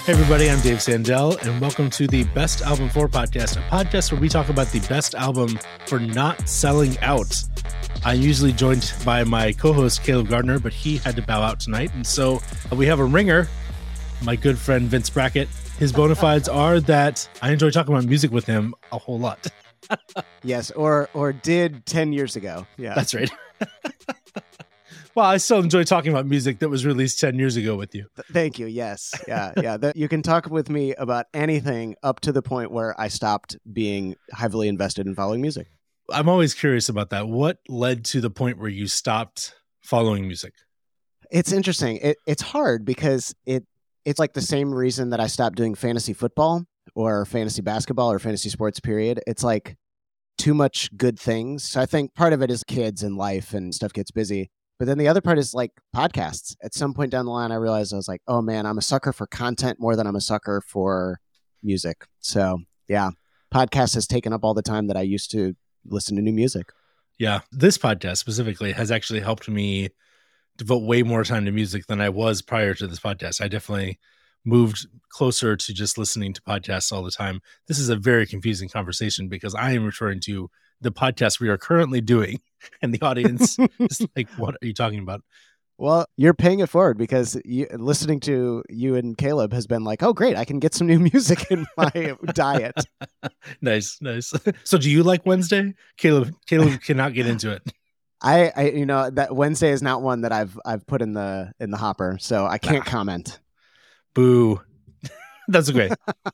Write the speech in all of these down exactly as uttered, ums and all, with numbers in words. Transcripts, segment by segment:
Hey everybody, I'm Dave Sandell, and welcome to the Best Album For podcast, a podcast where we talk about the best album for not selling out. I'm usually joined by my co-host, Caleb Gardner, but he had to bow out tonight, and so we have a ringer, my good friend Vince Brackett. His bona fides are that I enjoy talking about music with him a whole lot. Yes, or or did ten years ago. Yeah, that's right. Well, I still enjoy talking about music that was released ten years ago with you. Thank you. Yes. Yeah. Yeah. The, you can talk with me about anything up to the point where I stopped being heavily invested in following music. I'm always curious about that. What led to the point where you stopped following music? It's interesting. It, it's hard because it it's like the same reason that I stopped doing fantasy football or fantasy basketball or fantasy sports, period. It's like too much good things. So I think part of it is kids and life and stuff gets busy. But then the other part is like podcasts. At some point down the line, I realized I was like, oh man, I'm a sucker for content more than I'm a sucker for music. So yeah, podcast has taken up all the time that I used to listen to new music. Yeah, this podcast specifically has actually helped me devote way more time to music than I was prior to this podcast. I definitely moved closer to just listening to podcasts all the time. This is a very confusing conversation because I am referring to the podcast we are currently doing, and the audience is like, what are you talking about? Well, you're paying it forward because you, listening to you and Caleb has been like, oh, great, I can get some new music in my diet. Nice, nice. So do you like Wednesday? Caleb Caleb cannot get into it. I, I, you know, that Wednesday is not one that I've I've put in the in the hopper, so I can't comment. Boo. That's okay.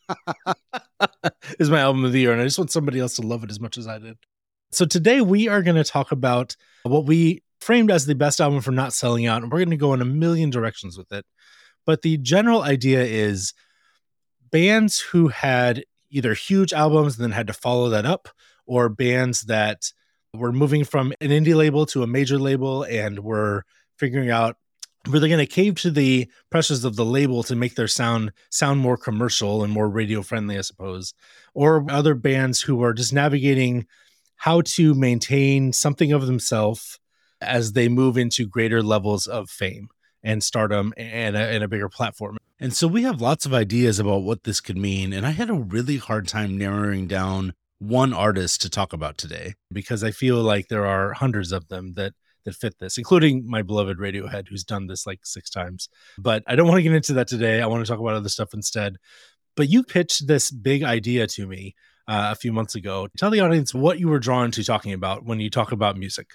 It's my album of the year, and I just want somebody else to love it as much as I did. So today we are going to talk about what we framed as the best album for not selling out, and we're going to go in a million directions with it. But the general idea is bands who had either huge albums and then had to follow that up, or bands that were moving from an indie label to a major label and were figuring out were they going to cave to the pressures of the label to make their sound sound more commercial and more radio friendly, I suppose, or other bands who are just navigating how to maintain something of themselves as they move into greater levels of fame and stardom and a, and a bigger platform. And so we have lots of ideas about what this could mean. And I had a really hard time narrowing down one artist to talk about today, because I feel like there are hundreds of them that that fit this, including my beloved Radiohead, who's done this like six times. But I don't want to get into that today. I want to talk about other stuff instead. But you pitched this big idea to me uh, a few months ago. Tell the audience what you were drawn to talking about when you talk about music.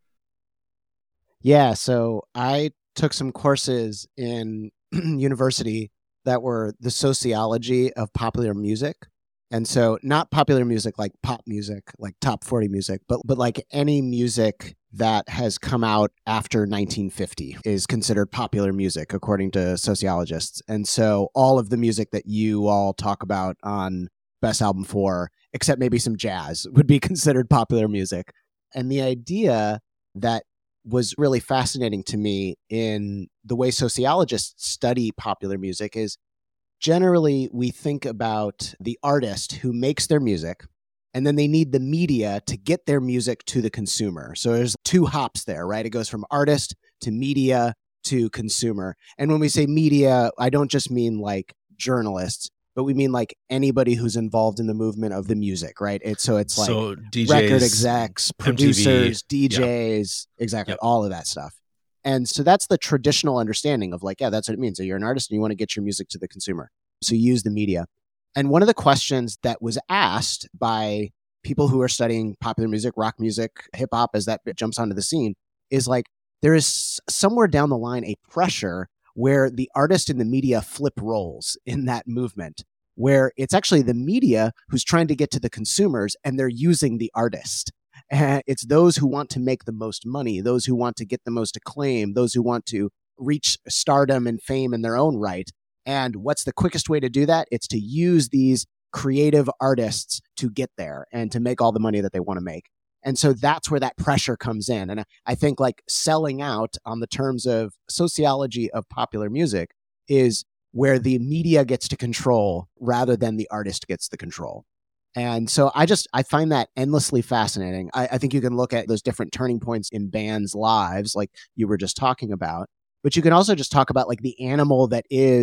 Yeah, so I took some courses in university that were the sociology of popular music. And so not popular music like pop music, like top forty music, but but like any music that has come out after nineteen fifty is considered popular music, according to sociologists. And so all of the music that you all talk about on Best Album For, except maybe some jazz, would be considered popular music. And the idea that was really fascinating to me in the way sociologists study popular music is generally we think about the artist who makes their music, and then they need the media to get their music to the consumer. So there's two hops there, right? It goes from artist to media to consumer. And when we say media, I don't just mean like journalists, but we mean like anybody who's involved in the movement of the music, right? It's so it's like so D Js, record execs, producers, M T V, D Js, yep. exactly, yep. all of that stuff. And so that's the traditional understanding of like, yeah, that's what it means. So you're an artist and you want to get your music to the consumer. So you use the media. And one of the questions that was asked by people who are studying popular music, rock music, hip hop, as that jumps onto the scene, is like, there is somewhere down the line a pressure where the artist and the media flip roles in that movement, where it's actually the media who's trying to get to the consumers and they're using the artist. And it's those who want to make the most money, those who want to get the most acclaim, those who want to reach stardom and fame in their own right. And what's the quickest way to do that? It's to use these creative artists to get there and to make all the money that they want to make. And so that's where that pressure comes in. And I think like selling out on the terms of sociology of popular music is where the media gets to control rather than the artist gets the control. And so I just, I find that endlessly fascinating. I, I think you can look at those different turning points in bands' lives, like you were just talking about, but you can also just talk about like the animal that is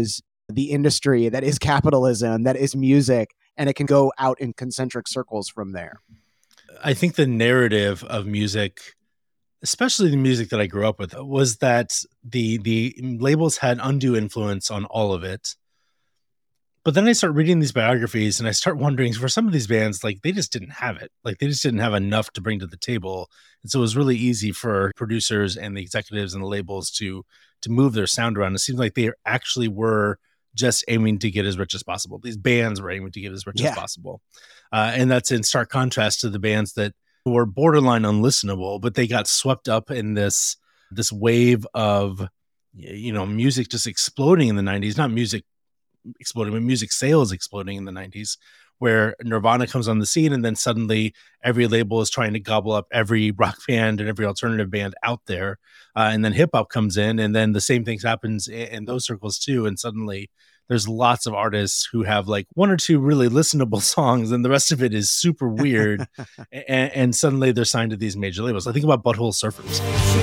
the industry that is capitalism, that is music, and it can go out in concentric circles from there. I think the narrative of music, especially the music that I grew up with, was that the the labels had undue influence on all of it. But then I start reading these biographies and I start wondering, for some of these bands, like they just didn't have it. Like they just didn't have enough to bring to the table. And so it was really easy for producers and the executives and the labels to to move their sound around. It seems like they actually were just aiming to get as rich as possible. These bands were aiming to get as rich Yeah. as possible. Uh, and that's in stark contrast to the bands that were borderline unlistenable, but they got swept up in this this wave of, you know, music just exploding in the nineties. Not music exploding, but music sales exploding in the nineties, where Nirvana comes on the scene and then suddenly every label is trying to gobble up every rock band and every alternative band out there. Uh, and then hip hop comes in, and then the same thing happens in, in those circles too. And suddenly there's lots of artists who have like one or two really listenable songs and the rest of it is super weird. and, and suddenly they're signed to these major labels. I think about Butthole Surfers.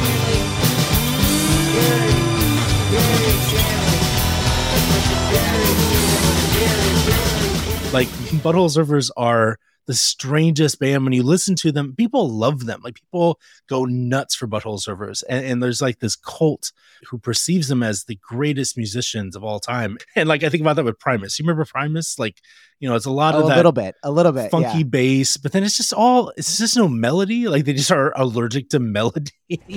Like Butthole Surfers are the strangest band. When you listen to them, people love them. Like people go nuts for Butthole Surfers. And, and there's like this cult who perceives them as the greatest musicians of all time. And like, I think about that with Primus. You remember Primus? Like, you know, it's a lot Oh, of a that little bit, a little bit, funky yeah. bass, but then it's just all, it's just no melody. Like they just are allergic to melody.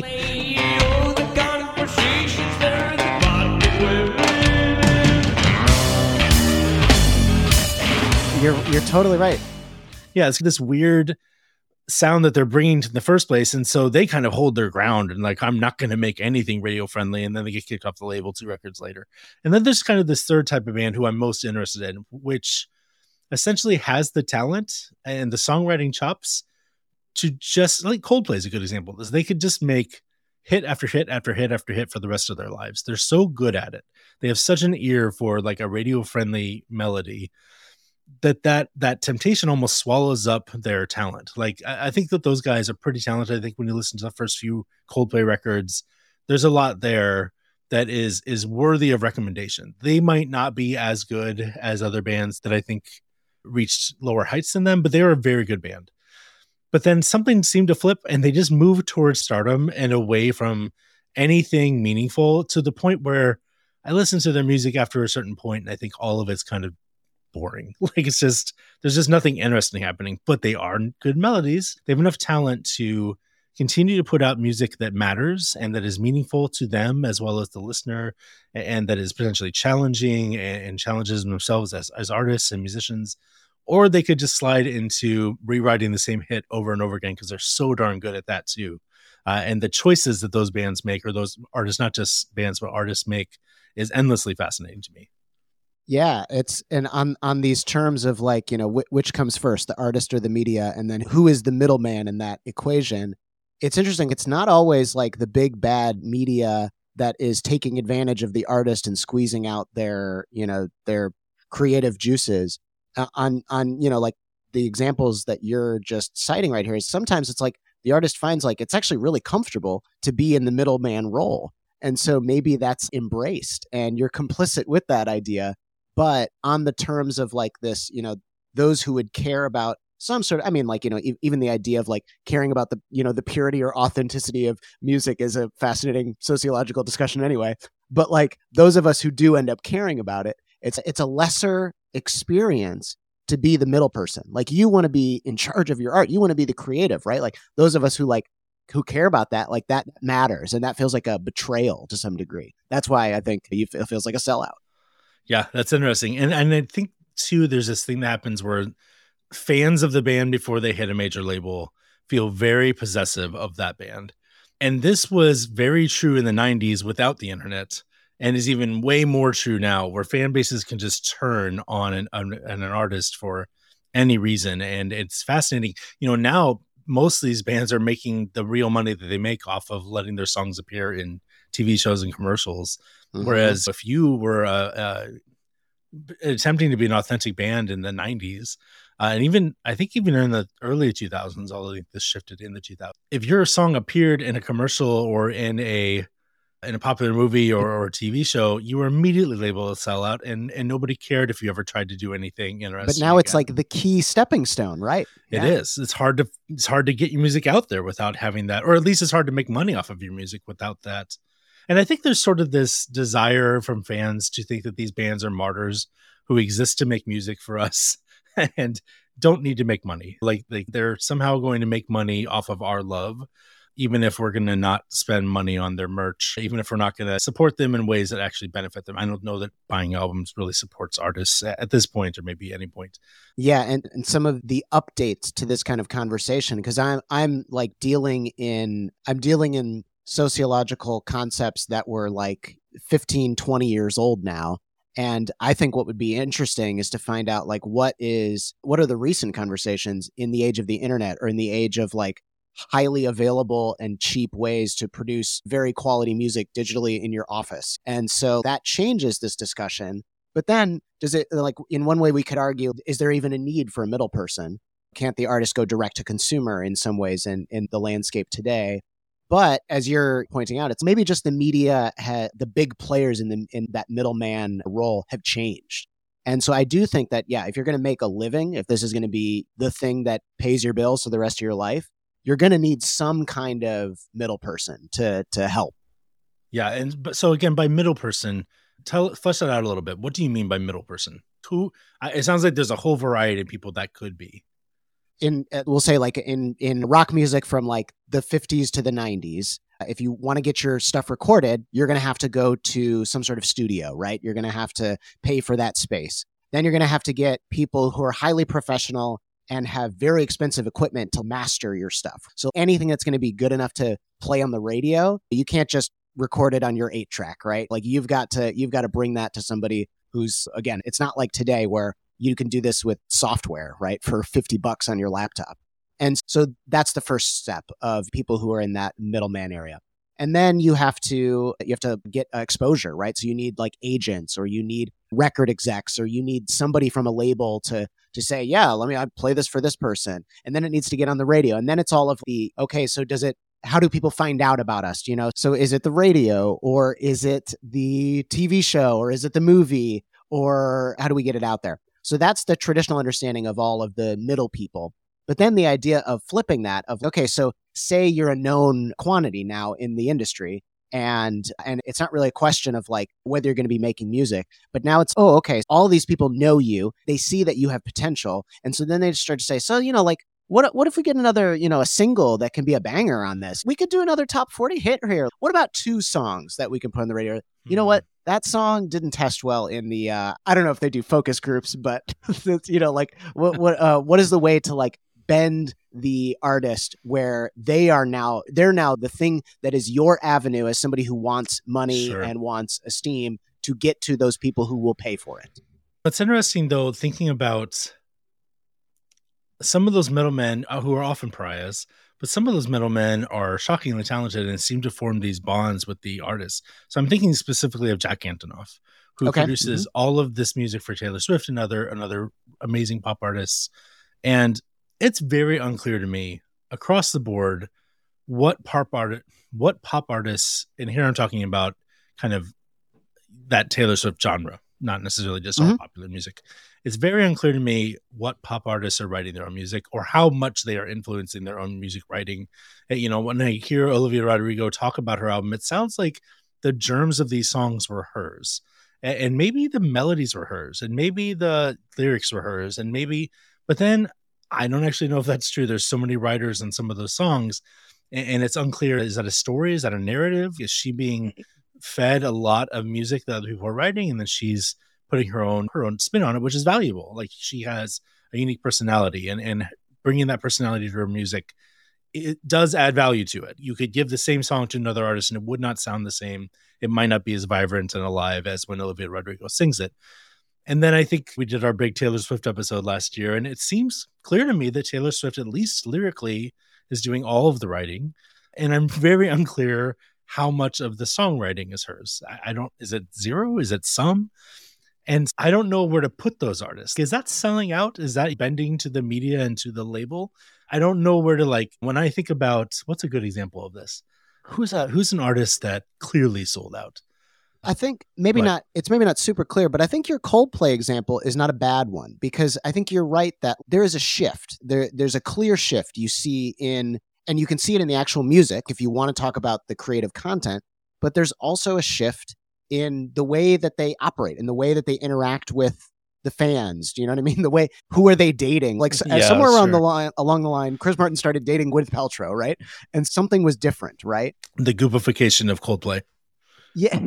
You're you're totally right. Yeah, it's this weird sound that they're bringing to the first place, and so they kind of hold their ground and like, I'm not going to make anything radio friendly, and then they get kicked off the label two records later. And then there's kind of this third type of band who I'm most interested in, which essentially has the talent and the songwriting chops to just, like Coldplay is a good example of this. They could just make hit after hit after hit after hit for the rest of their lives. They're so good at it. They have such an ear for like a radio friendly melody that that that temptation almost swallows up their talent. Like I, I think that those guys are pretty talented. I think when you listen to the first few Coldplay records, there's a lot there that is is worthy of recommendation. They might not be as good as other bands that I think reached lower heights than them, but they were a very good band. But then something seemed to flip and they just moved towards stardom and away from anything meaningful, to the point where I listen to their music after a certain point and I think all of it's kind of boring. Like it's just, there's just nothing interesting happening, but they are good melodies. They have enough talent to continue to put out music that matters and that is meaningful to them as well as the listener, and that is potentially challenging and challenges themselves as, as artists and musicians. Or they could just slide into rewriting the same hit over and over again because they're so darn good at that too. Uh, and the choices that those bands make, or those artists, not just bands, but artists make, is endlessly fascinating to me. Yeah, it's and on on these terms of like, you know, wh- which comes first, the artist or the media, and then who is the middleman in that equation. It's interesting. It's not always like the big bad media that is taking advantage of the artist and squeezing out their, you know, their creative juices. Uh, on on you know, like the examples that you're just citing right here is sometimes it's like the artist finds like it's actually really comfortable to be in the middleman role, and so maybe that's embraced and you're complicit with that idea. But on the terms of like this, you know, those who would care about some sort of, I mean, like, you know, e- even the idea of like caring about the, you know, the purity or authenticity of music is a fascinating sociological discussion anyway. But like those of us who do end up caring about it, it's it's a lesser experience to be the middle person. Like you want to be in charge of your art. You want to be the creative, right? Like those of us who like, who care about that, like that matters. And that feels like a betrayal to some degree. That's why I think it feels like a sellout. Yeah, that's interesting. And and I think too, there's this thing that happens where fans of the band before they hit a major label feel very possessive of that band. And this was very true in the nineties without the internet, and is even way more true now, where fan bases can just turn on an, on an artist for any reason. And it's fascinating. You know, now most of these bands are making the real money that they make off of letting their songs appear in T V shows and commercials. Mm-hmm. Whereas if you were uh, uh, attempting to be an authentic band in the nineties, uh, and even I think even in the early two thousands, although this shifted in the two thousands, if your song appeared in a commercial or in a in a popular movie or, or a T V show, you were immediately labeled a sellout, and and nobody cared if you ever tried to do anything interesting. But now it's again. like the key stepping stone, right? It Yeah. is. It's hard to it's hard to get your music out there without having that, or at least it's hard to make money off of your music without that. And I think there's sort of this desire from fans to think that these bands are martyrs who exist to make music for us and don't need to make money. Like, like they're somehow going to make money off of our love, even if we're going to not spend money on their merch, even if we're not going to support them in ways that actually benefit them. I don't know that buying albums really supports artists at this point, or maybe any point. Yeah, and, and some of the updates to this kind of conversation, because I'm I'm like dealing in I'm dealing in sociological concepts that were like fifteen, twenty years old now. And I think what would be interesting is to find out like what is what are the recent conversations in the age of the internet, or in the age of like highly available and cheap ways to produce very quality music digitally in your office. And so that changes this discussion. But then does it, like, in one way we could argue, is there even a need for a middle person? Can't the artist go direct to consumer in some ways in, in the landscape today? But as you're pointing out, it's maybe just the media, ha- the big players in the in that middleman role have changed. And so I do think that, yeah, if you're going to make a living, if this is going to be the thing that pays your bills for the rest of your life, you're going to need some kind of middle person to to help. Yeah, and but so again, by middle person, tell flesh that out a little bit. What do you mean by middle person? Who? I, it sounds like there's a whole variety of people that could be. In uh, we'll say like in in rock music from like the fifties to the nineties, if you want to get your stuff recorded, you're going to have to go to some sort of studio, right? You're going to have to pay for that space. Then you're going to have to get people who are highly professional and have very expensive equipment to master your stuff. So anything that's going to be good enough to play on the radio, you can't just record it on your eight track, right? Like you've got to you've got to bring that to somebody who's, again, it's not like today where you can do this with software, right, for fifty bucks on your laptop. And so that's the first step of people who are in that middleman area. And then you have to you have to get exposure, right? So you need like agents, or you need record execs, or you need somebody from a label to to say, yeah, let me I play this for this person. And then it needs to get on the radio. And then it's all of the, okay, so does it, how do people find out about us? You know, so is it the radio, or is it the T V show, or is it the movie, or how do we get it out there? So that's the traditional understanding of all of the middle people. But then the idea of flipping that of, okay, so say you're a known quantity now in the industry, and and it's not really a question of like whether you're going to be making music, but now it's, oh, okay, all these people know you, they see that you have potential. And so then they just start to say, so, you know, like, what what if we get another, you know, a single that can be a banger on this? We could do another top forty hit here. What about two songs that we can put on the radio? Mm-hmm. You know what? That song didn't test well in the, uh, I don't know if they do focus groups, but, you know, like, what what uh, what is the way to like bend the artist where they are now, they're now the thing that is your avenue as somebody who wants money sure. and wants esteem to get to those people who will pay for it. It's interesting, though, thinking about some of those middlemen who are often pariahs, but some of those middlemen are shockingly talented and seem to form these bonds with the artists. So I'm thinking specifically of Jack Antonoff, who okay. produces mm-hmm. all of this music for Taylor Swift and other, and other amazing pop artists. And it's very unclear to me across the board what pop art, what pop artists, and here I'm talking about kind of that Taylor Swift genre, not necessarily just mm-hmm. all popular music. It's very unclear to me what pop artists are writing their own music, or how much they are influencing their own music writing. And, you know, when I hear Olivia Rodrigo talk about her album, it sounds like the germs of these songs were hers, and, and maybe the melodies were hers, and maybe the lyrics were hers, and maybe, but then I don't actually know if that's true. There's so many writers in some of those songs, and, and it's unclear. Is that a story? Is that a narrative? Is she being fed a lot of music that other people are writing, and then she's putting her own her own spin on it, which is valuable? Like, she has a unique personality, and and bringing that personality to her music, it does add value to it. You could give the same song to another artist, and it would not sound the same. It might not be as vibrant and alive as when Olivia Rodrigo sings it. And then I think we did our big Taylor Swift episode last year, and it seems clear to me that Taylor Swift, at least lyrically, is doing all of the writing. And I'm very unclear how much of the songwriting is hers. I, I don't, is it zero? Is it some? And I don't know where to put those artists. Is that selling out? Is that bending to the media and to the label? I don't know where to, like, when I think about, what's a good example of this? who's a who's an artist that clearly sold out? I think maybe Right. not, it's maybe not super clear, but I think your Coldplay example is not a bad one, because I think you're right that there is a shift. There, there's a clear shift you see in, and you can see it in the actual music if you want to talk about the creative content, but there's also a shift in the way that they operate, in the way that they interact with the fans. Do you know what I mean? The way, who are they dating? Like s- Yeah, somewhere around sure. the line, along the line, Chris Martin started dating Gwyneth Paltrow, right? And something was different, right? The goopification of Coldplay. Yeah.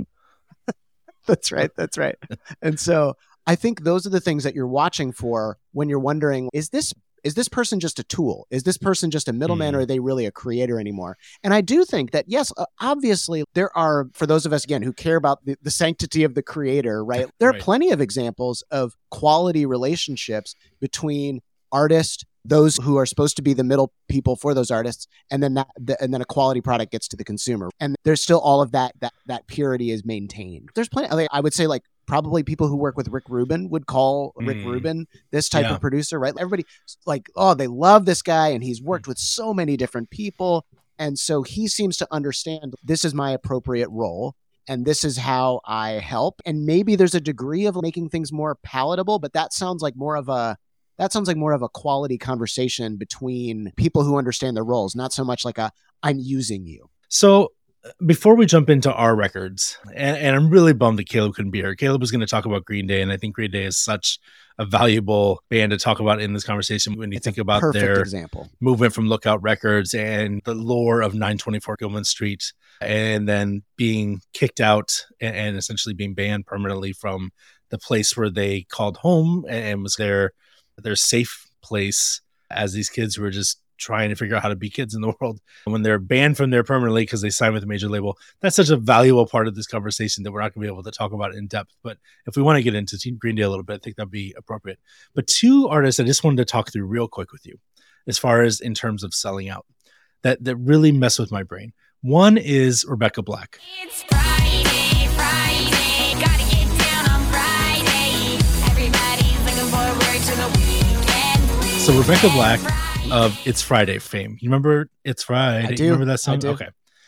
That's right. That's right. And so I think those are the things that you're watching for when you're wondering, is this is this person just a tool? Is this person just a middleman, Mm. or are they really a creator anymore? And I do think that, yes, uh, obviously there are, for those of us, again, who care about the, the sanctity of the creator, right? There are Right. plenty of examples of quality relationships between artists, those who are supposed to be the middle people for those artists, and then that, the, and then a quality product gets to the consumer. And there's still all of that, that, that purity is maintained. There's plenty, like, I would say, like, probably people who work with Rick Rubin would call Rick Mm. Rubin this type Yeah. of producer, right? Everybody like, oh, they love this guy, and he's worked with so many different people. And so he seems to understand, this is my appropriate role, and this is how I help. And maybe there's a degree of making things more palatable, but that sounds like more of a that sounds like more of a quality conversation between people who understand their roles, not so much like a I'm using you. So uh, before we jump into our records, and, and I'm really bummed that Caleb couldn't be here. Caleb was going to talk about Green Day, and I think Green Day is such a valuable band to talk about in this conversation when you It's think a about perfect their example. movement from Lookout Records and the lore of nine twenty-four Gilman Street, and then being kicked out and, and essentially being banned permanently from the place where they called home and, and was their their safe place as these kids who were just trying to figure out how to be kids in the world. And when they're banned from there permanently because they signed with a major label, that's such a valuable part of this conversation that we're not going to be able to talk about in depth. But if we want to get into Team Green Day a little bit, I think that'd be appropriate. But two artists I just wanted to talk through real quick with you, as far as in terms of selling out, that that really mess with my brain. One is Rebecca Black. It's Friday, Friday, gotta get down on Friday. Everybody's looking forward to the weekend. So Rebecca Black of It's Friday fame. You remember It's Friday? I do. You remember that I song? do. Okay.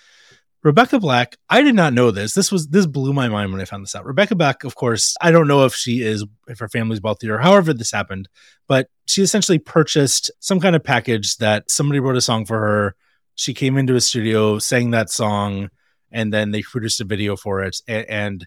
Rebecca Black, I did not know this. This was this blew my mind when I found this out. Rebecca Black, of course, I don't know if she is, if her family's wealthy or however this happened, but she essentially purchased some kind of package that somebody wrote a song for her. She came into a studio, sang that song, and then they produced a video for it. A- And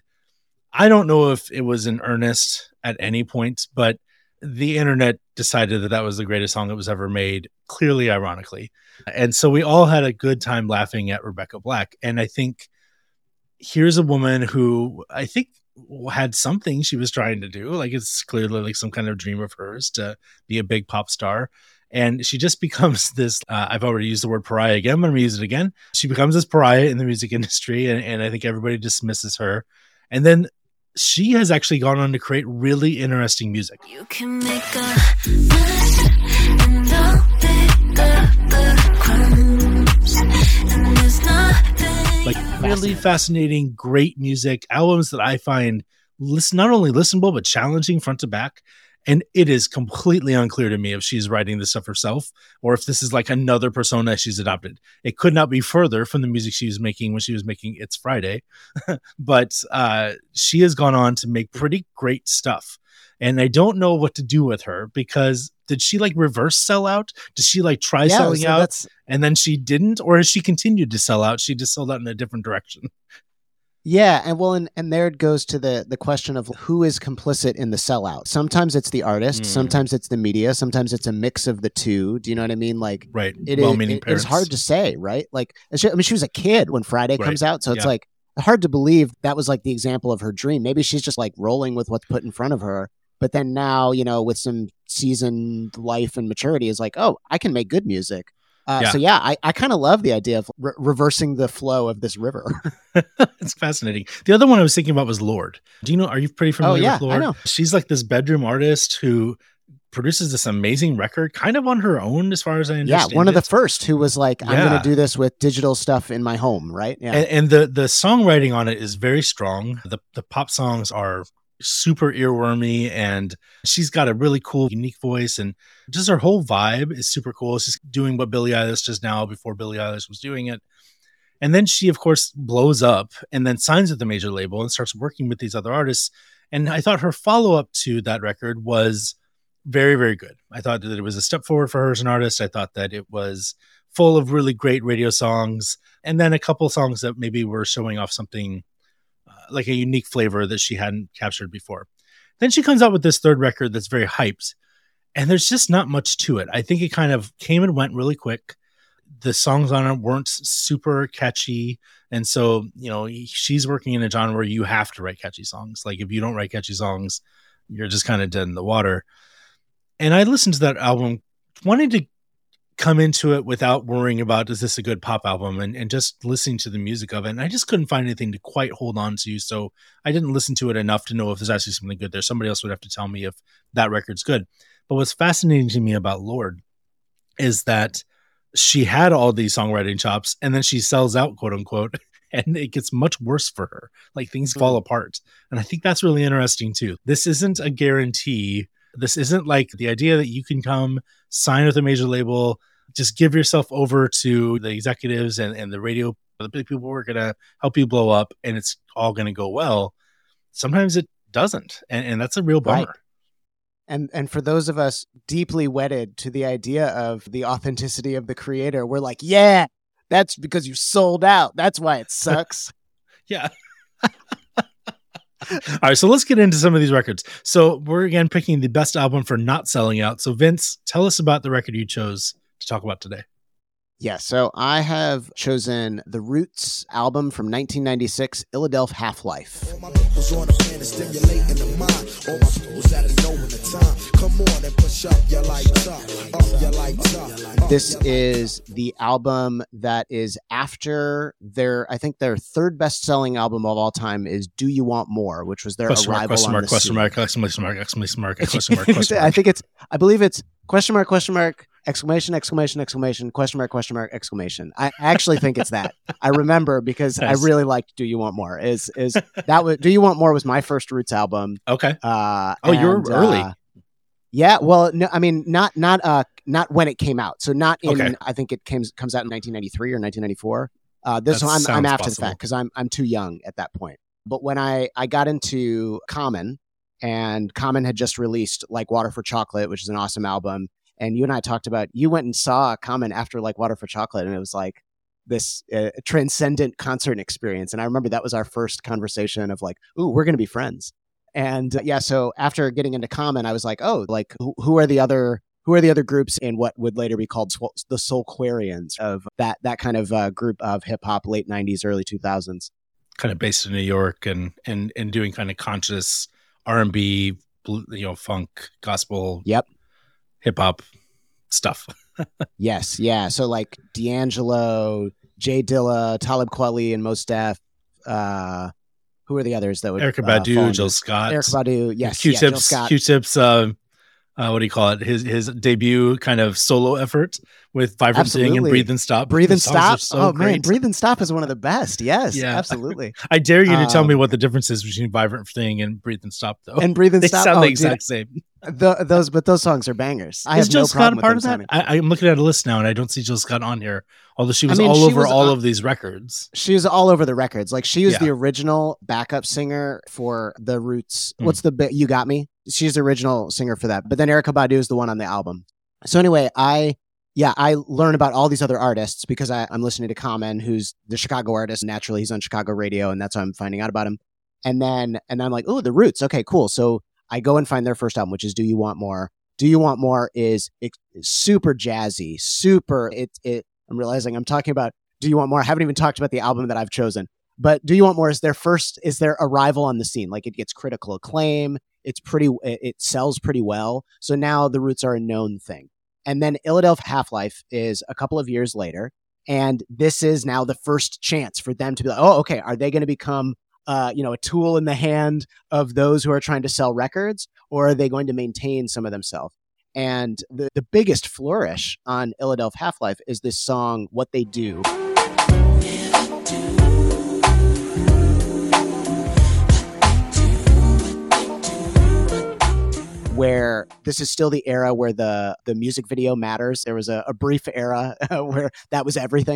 I don't know if it was in earnest at any point, but the internet decided that that was the greatest song that was ever made, clearly ironically. And so we all had a good time laughing at Rebecca Black. And I think here's a woman who I think had something she was trying to do. Like, it's clearly like some kind of dream of hers to be a big pop star. And she just becomes this, uh, I've already used the word pariah again, but I'm going to use it again. She becomes this pariah in the music industry. And, and I think everybody dismisses her. And then she has actually gone on to create really interesting music. You can make a mess and I'll pick up the crumbs. And there's nothing. Like, really fascinating, great music, albums that I find listen, not only listenable, but challenging front to back. And it is completely unclear to me if she's writing this stuff herself or if this is like another persona she's adopted. It could not be further from the music she was making when she was making It's Friday. But uh, she has gone on to make pretty great stuff. And I don't know what to do with her, because did she like reverse sell out? Did she like try Yeah, selling so out that's and then she didn't? Or has she continued to sell out? She just sold out in a different direction. yeah, and well, and, and there it goes to the the question of who is complicit in the sellout. Sometimes it's the artist, Mm. sometimes it's the media, sometimes it's a mix of the two. Do you know what I mean? Like, Right. it is Well-meaning it- parents. it's hard to say, right? Like, she, I mean, she was a kid when Friday Right. comes out, so it's Yeah. like hard to believe that was like the example of her dream. Maybe she's just like rolling with what's put in front of her. But then now, you know, with some seasoned life and maturity, is like, oh, I can make good music. Uh, Yeah. So yeah, I, I kind of love the idea of re- reversing the flow of this river. It's fascinating. The other one I was thinking about was Lorde. Do you know, are you pretty familiar Oh, yeah, with Lorde? I know. She's like this bedroom artist who produces this amazing record kind of on her own, as far as I Yeah, understand. one of the it. first who was like, I'm Yeah. going to do this with digital stuff in my home, right? Yeah. And, and the the songwriting on it is very strong. The the pop songs are super earwormy, and she's got a really cool, unique voice, and just her whole vibe is super cool. She's doing what Billie Eilish does now before Billie Eilish was doing it. And then she, of course, blows up and then signs with the major label and starts working with these other artists. And I thought her follow-up to that record was very, very good. I thought that it was a step forward for her as an artist. I thought that it was full of really great radio songs, and then a couple songs that maybe were showing off something uh, like a unique flavor that she hadn't captured before. Then she comes out with this third record that's very hyped, and there's just not much to it. I think it kind of came and went really quick. The songs on it weren't super catchy. And so, you know, she's working in a genre where you have to write catchy songs. Like if you don't write catchy songs, you're just kind of dead in the water. And I listened to that album, wanting to come into it without worrying about, is this a good pop album? And, and just listening to the music of it. And I just couldn't find anything to quite hold on to. So I didn't listen to it enough to know if there's actually something good there. Somebody else would have to tell me if that record's good. But what's fascinating to me about Lorde is that she had all these songwriting chops, and then she sells out, quote unquote, and it gets much worse for her. Like things mm. fall apart. And I think that's really interesting too. This isn't a guarantee. This isn't like the idea that you can come sign with a major label, just give yourself over to the executives and, and the radio, the big people who are going to help you blow up, and it's all going to go well. Sometimes it doesn't. And, and that's a real bummer. Right. And and for those of us deeply wedded to the idea of the authenticity of the creator, we're like, yeah, that's because you sold out. That's why it sucks. Yeah. All right, so let's get into some of these records. So we're again picking the best album for not selling out. So Vince, tell us about the record you chose to talk about today. Yeah, so I have chosen the Roots album from nineteen ninety-six, Illadelph Half-Life. This is the album that is after their, I think their third best-selling album of all time is Do You Want More, which was their question arrival mark, question on mark, the question scene. mark, exclamation mark, exclamation mark, question mark, question mark. I think it's, I believe it's question mark, question mark, exclamation, exclamation, exclamation, question mark, question mark, exclamation. I actually think it's that. I remember because nice. I really liked Do You Want More. Is is that was Do You Want More was my first Roots album. Okay. Uh, oh, and, you're early. Uh, yeah. Well, no, I mean, not not uh not when it came out. So not in. Okay. I think it came comes out in nineteen ninety-three or nineteen ninety-four. Uh, this That one I'm, I'm after possible. the fact because I'm I'm too young at that point. But when I I got into Common, and Common had just released Like Water for Chocolate, which is an awesome album. And you and I talked about, you went and saw Common after Like Water for Chocolate, and it was like this uh, transcendent concert experience. And I remember that was our first conversation of like, ooh, we're going to be friends. And uh, yeah, so after getting into Common, I was like, oh, like who, who are the other who are the other groups in what would later be called Sw- the Soulquarians, of that that kind of uh, group of hip hop, late nineties, early two thousands, kind of based in New York and and and doing kind of conscious R and B, you know, funk, gospel. Yep. Hip hop stuff. Yes, yeah. So like D'Angelo, Jay Dilla, Talib Kweli, and Mos Def. Uh, who are the others that would? Erykah uh, Badu, Jill Scott, Erykah Badu, yes, Q-Tips, yeah, Jill Scott. Q-Tips. Uh, uh, what do you call it? His his debut kind of solo effort with Vibrant Thing and Breathe and Stop. Breathe and The songs Stop. are so oh man, great. Breathe and Stop is one of the best. Yes, Yeah. absolutely. I dare you to Um, tell me what the difference is between Vibrant Thing and Breathe and Stop, though. And Breathe and they Stop. sound oh, the dude, exact same. the, those, but those songs are bangers. I Is have Jill no Scott problem a part of with them that? sounding- I, I'm looking at a list now and I don't see Jill Scott on here, although she was I mean, all she over was all on- of these records. She was all over the records. Like she was Yeah. the original backup singer for the Roots. Hmm. What's the bit? You Got Me? She's the original singer for that. But then Erykah Badu is the one on the album. So anyway, I yeah, I learn about all these other artists because I, I'm listening to Common, who's the Chicago artist. Naturally, he's on Chicago radio, and that's how I'm finding out about him. And then and I'm like, oh, the Roots. Okay, cool. So I go and find their first album, which is Do You Want More? Do You Want More is it's super jazzy, super. It it. I'm realizing I'm talking about Do You Want More? I haven't even talked about the album that I've chosen. But Do You Want More is their first, is their arrival on the scene. Like it gets critical acclaim. It's pretty, it, it sells pretty well. So now the Roots are a known thing. And then Illadelph Half-Life is a couple of years later. And this is now the first chance for them to be like, oh, okay, are they going to become, uh, you know, a tool in the hand of those who are trying to sell records? Or are they going to maintain some of themselves? And the, the biggest flourish on Illadelph Half-Life is this song, What They Do. Where this is still the era where the, the music video matters. There was a, a brief era where that was everything.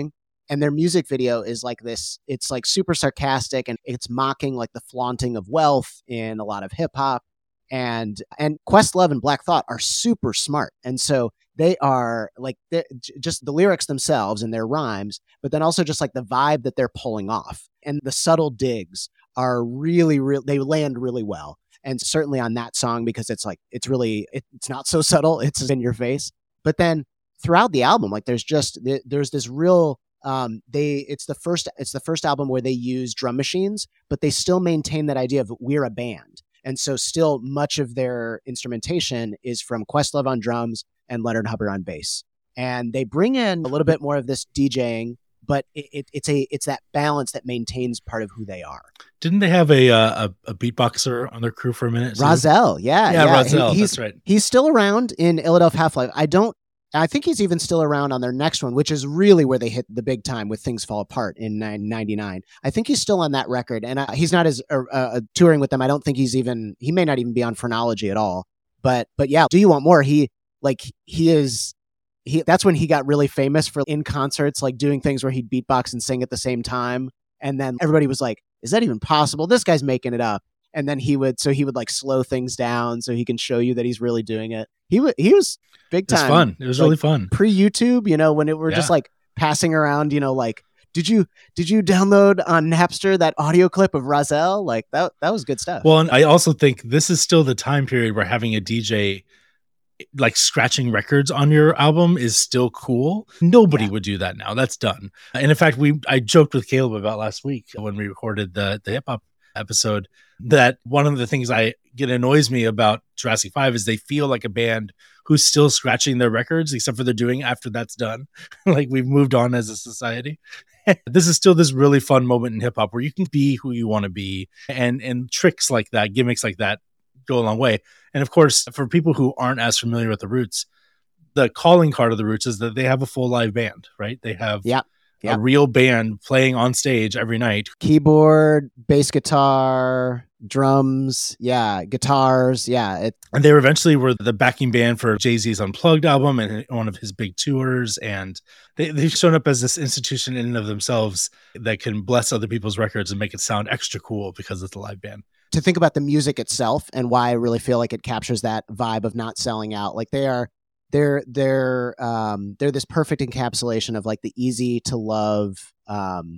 And their music video is like this, it's like super sarcastic and it's mocking like the flaunting of wealth in a lot of hip hop. And and Questlove and Black Thought are super smart. And so they are like they're just the lyrics themselves and their rhymes, but then also just like the vibe that they're pulling off. And the subtle digs are really, really, they land really well. And certainly on that song, because it's like, it's really, it, it's not so subtle, it's in your face. But then throughout the album, like there's just, there's this real, um, they, it's the first, it's the first album where they use drum machines, but they still maintain that idea of we're a band. And so still much of their instrumentation is from Questlove on drums and Leonard Hubbard on bass. And they bring in a little bit more of this DJing, but it, it, it's a it's that balance that maintains part of who they are. Didn't they have a uh, a, a beatboxer on their crew for a minute? too? Rahzel, yeah. Yeah, yeah. Rahzel, He- he's, that's right. He's still around in Illadelph Half-Life. I don't, I think he's even still around on their next one, which is really where they hit the big time with Things Fall Apart in ninety-nine. I think he's still on that record, and I, he's not as uh, uh, touring with them. I don't think he's even, he may not even be on Phrenology at all. But but yeah, Do You Want More? He, like, he is, he that's when he got really famous for in concerts, like doing things where he'd beatbox and sing at the same time. And then everybody was like, is that even possible? This guy's making it up. And then he would, so he would like slow things down so he can show you that he's really doing it. He was, he was big It was time. fun. It was like, really fun. Pre-YouTube, you know, when it were just Yeah. like passing around, you know, like, did you, did you download on Napster that audio clip of Rahzel? Like that, that was good stuff. Well, and I also think this is still the time period where having a D J like scratching records on your album is still cool. Nobody Yeah. would do that now. That's done. And in fact, we I joked with Caleb about last week when we recorded the the hip hop episode that one of the things I get annoys me about Jurassic five is they feel like a band who's still scratching their records, except for they're doing it after that's done. Like we've moved on as a society. This is still this really fun moment in hip hop where you can be who you want to be, and and tricks like that, gimmicks like that go a long way. And of course, for people who aren't as familiar with the Roots, the calling card of the Roots is that they have a full live band, right? They have Yeah, yeah. a real band playing on stage every night. Keyboard, bass guitar, drums, yeah, guitars, yeah. It, And they were eventually were the backing band for Jay-Z's Unplugged album and one of his big tours. And they, they've shown up as this institution in and of themselves that can bless other people's records and make it sound extra cool because it's a live band. to think about the music itself and why I really feel like it captures that vibe of not selling out. Like they are, they're, they're, um, they're this perfect encapsulation of like the easy to love, um,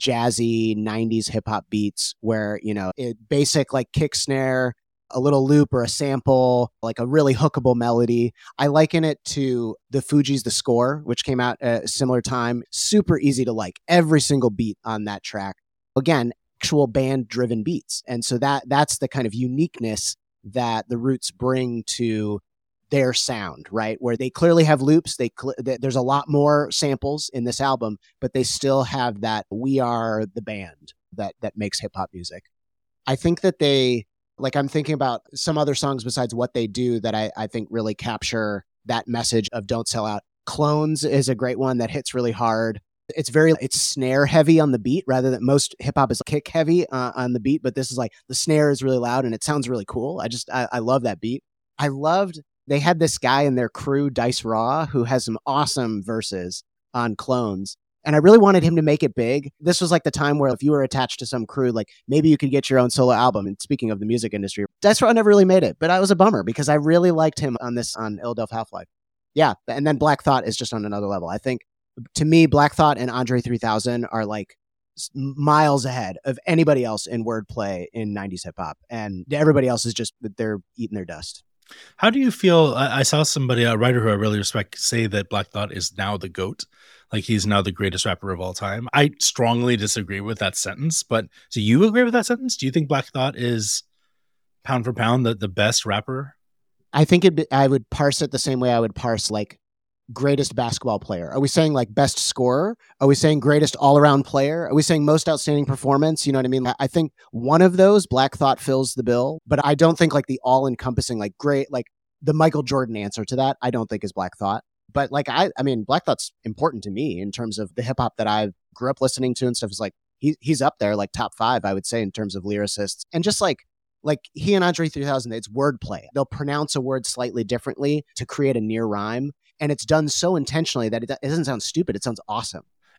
jazzy nineties hip hop beats where, you know, it basic like kick snare, a little loop or a sample, like a really hookable melody. I liken it to the Fugees' The Score, which came out at a similar time. Super easy to like every single beat on that track. Again, actual band driven beats. And so that that's the kind of uniqueness that the Roots bring to their sound, right? Where they clearly have loops. They cl- th- there's a lot more samples in this album, but they still have that we are the band that that makes hip hop music. I think that they like I'm thinking about some other songs besides What They Do that I, I think really capture that message of don't sell out. Clones is a great one that hits really hard. It's very, it's snare heavy on the beat rather than most hip hop is kick heavy uh, on the beat. But this is like the snare is really loud and it sounds really cool. I just, I, I love that beat. I loved, they had this guy in their crew, Dice Raw, who has some awesome verses on Clones. And I really wanted him to make it big. This was like the time where if you were attached to some crew, like maybe you could get your own solo album. And speaking of the music industry, Dice Raw never really made it, but I was a bummer because I really liked him on this, on Illadelph Half-Life. Yeah. And then Black Thought is just on another level. I think to me, Black Thought and Andre three thousand are like miles ahead of anybody else in wordplay in nineties hip hop. And everybody else is just, they're eating their dust. How do you feel? I, I saw somebody, a writer who I really respect, say that Black Thought is now the GOAT. Like he's now the greatest rapper of all time. I strongly disagree with that sentence, but do you agree with that sentence? Do you think Black Thought is pound for pound the, the best rapper? I think it, I would parse it the same way I would parse like greatest basketball player. Are we saying like best scorer? Are we saying greatest all-around player? Are we saying most outstanding performance? You know what I mean? I think one of those, Black Thought, fills the bill, but I don't think like the all-encompassing, like great, like the Michael Jordan answer to that, I don't think is Black Thought. But like, I, I mean, Black Thought's important to me in terms of the hip hop that I grew up listening to and stuff. Is like, he, he's up there, like top five, I would say, in terms of lyricists. And just like, like he and Andre three thousand, it's wordplay. They'll pronounce a word slightly differently to create a near rhyme. And it's done so intentionally that it, it doesn't sound stupid. It sounds awesome.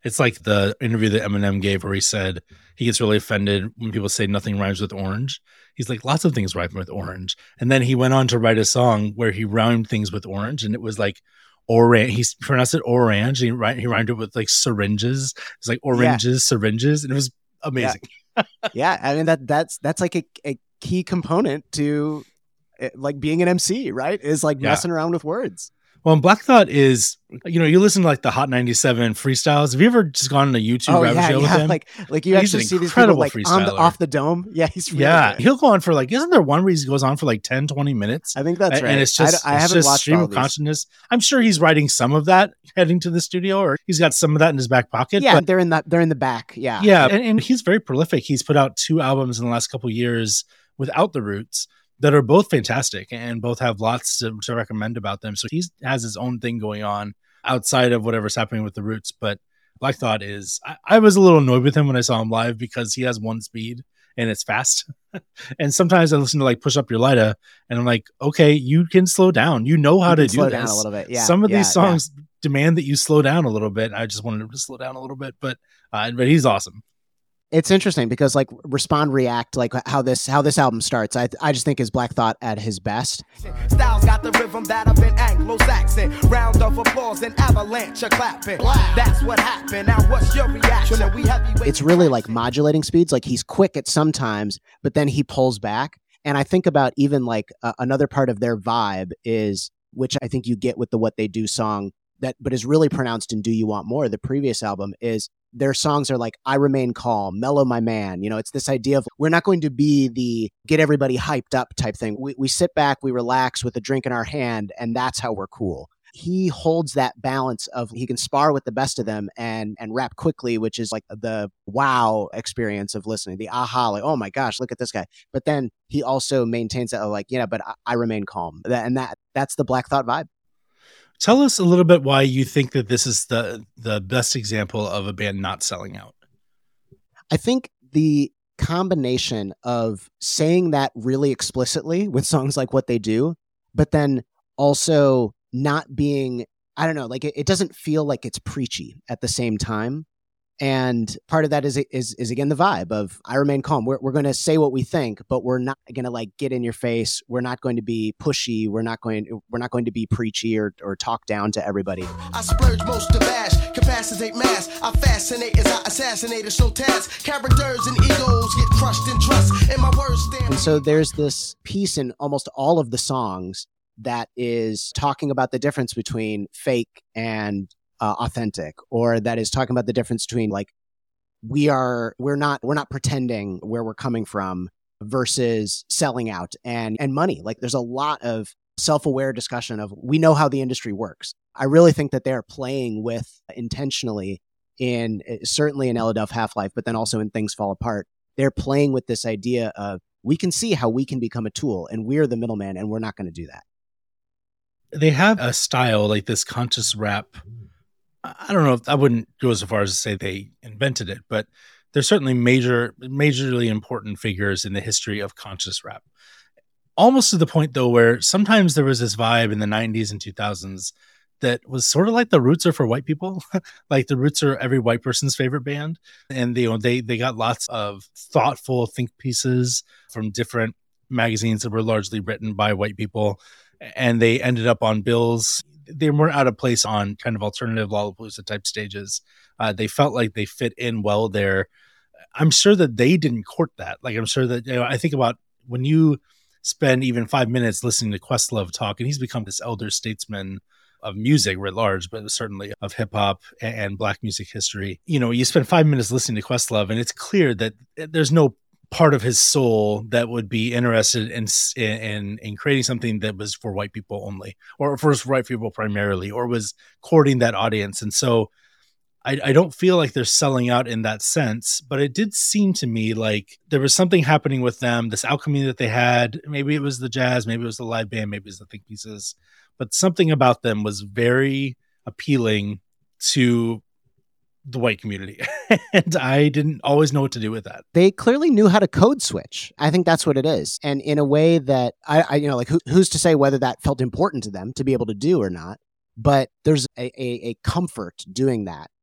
It's like the interview that Eminem gave where he said he gets really offended when people say nothing rhymes with orange. He's like, lots of things rhyme with orange. And then he went on to write a song where he rhymed things with orange, and it was like orange. He pronounced it orange. And he, rhymed, he rhymed it with like syringes. It's like oranges, yeah. syringes. And it was amazing. Yeah. yeah. I mean, that that's that's like a, a key component to like being an M C, right? Is like yeah. messing around with words. Well, and Black Thought is, you know, you listen to like the Hot ninety-seven freestyles. Have you ever just gone on a YouTube oh, rabbit yeah, show yeah. with him? Like, like you he's actually see these people like on the, off the dome. Yeah, he's really yeah. good. He'll go on for like, isn't there one where he goes on for like ten, twenty minutes? I think that's right. And it's just, I, I it's haven't just watched stream all of these. consciousness. I'm sure he's writing some of that heading to the studio, or he's got some of that in his back pocket. Yeah, but they're in the they're in the back. Yeah, yeah, and, and he's very prolific. He's put out two albums in the last couple of years without the Roots that are both fantastic and both have lots to, to recommend about them. So he has his own thing going on outside of whatever's happening with the Roots. But Black Thought is, I, I was a little annoyed with him when I saw him live because he has one speed and it's fast. And sometimes I listen to like Push Up Your Lighter and I'm like, okay, you can slow down. You know how you to can do slow this. down a little bit. Yeah, Some of yeah, these songs yeah. demand that you slow down a little bit. I just wanted him to slow down a little bit, but, uh, but he's awesome. It's interesting because like Respond React, like how this how this album starts, I I just think is Black Thought at his best. Styles got the rhythm that of an Anglo-Saxon. Round of applause and avalanche of clapping. That's what happened. Now what's your reaction? We it's really like modulating speeds. Like he's quick at some times, but then he pulls back. And I think about even like uh, another part of their vibe is, which I think you get with the What They Do song, that but is really pronounced in Do You Want More, the previous album, is their songs are like, I Remain Calm, Mellow My Man. You know, it's this idea of we're not going to be the get everybody hyped up type thing. We we sit back, we relax with a drink in our hand, and that's how we're cool. He holds that balance of he can spar with the best of them and and rap quickly, which is like the wow experience of listening, the aha, like, oh my gosh, look at this guy. But then he also maintains that like, yeah, but I, I remain calm. That, and that that's the Black Thought vibe. Tell us a little bit why you think that this is the the best example of a band not selling out. I think the combination of saying that really explicitly with songs like What They Do, but then also not being, I don't know, like it, it doesn't feel like it's preachy at the same time. And part of that is, is, is again, the vibe of I remain calm. We're, we're going to say what we think, but we're not going to like get in your face. We're not going to be pushy. We're not going, we're not going to be preachy or, or talk down to everybody. I splurge most to bash, capacitate mass. I fascinate as I assassinate a show task. Characters and egos get crushed in trust. And my words stand. And so there's this piece in almost all of the songs that is talking about the difference between fake and Uh, authentic, or that is talking about the difference between like we are we're not we're not pretending where we're coming from versus selling out and and money. Like there's a lot of self-aware discussion of we know how the industry works. I really think that they're playing with intentionally in certainly in Ella Duff Half-Life, but then also in Things Fall Apart. They're playing with this idea of we can see how we can become a tool and we're the middleman and we're not going to do that. They have a style like this conscious rap. I don't know if I wouldn't go so far as to say they invented it, but they're certainly major, majorly important figures in the history of conscious rap. Almost to the point, though, where sometimes there was this vibe in the nineties and two thousands that was sort of like the Roots are for white people. Like the Roots are every white person's favorite band. And they, you know, they, they got lots of thoughtful think pieces from different magazines that were largely written by white people. And they ended up on bills. They weren't out of place on kind of alternative Lollapalooza type stages. Uh, they felt like they fit in well there. I'm sure that they didn't court that. Like, I'm sure that, you know, I think about when you spend even five minutes listening to Questlove talk, and he's become this elder statesman of music writ large, but certainly of hip hop and black music history. You know, you spend five minutes listening to Questlove, and it's clear that there's no part of his soul that would be interested in, in in creating something that was for white people only, or for white people primarily, or was courting that audience. And so I, I don't feel like they're selling out in that sense, but it did seem to me like there was something happening with them, this alchemy that they had. Maybe it was the jazz, maybe it was the live band, maybe it was the think pieces, but something about them was very appealing to the white community. And I didn't always know what to do with that. They clearly knew how to code switch. I think that's what it is. And in a way that I, I you know, like who, who's to say whether that felt important to them to be able to do or not, but there's a, a, a comfort doing that.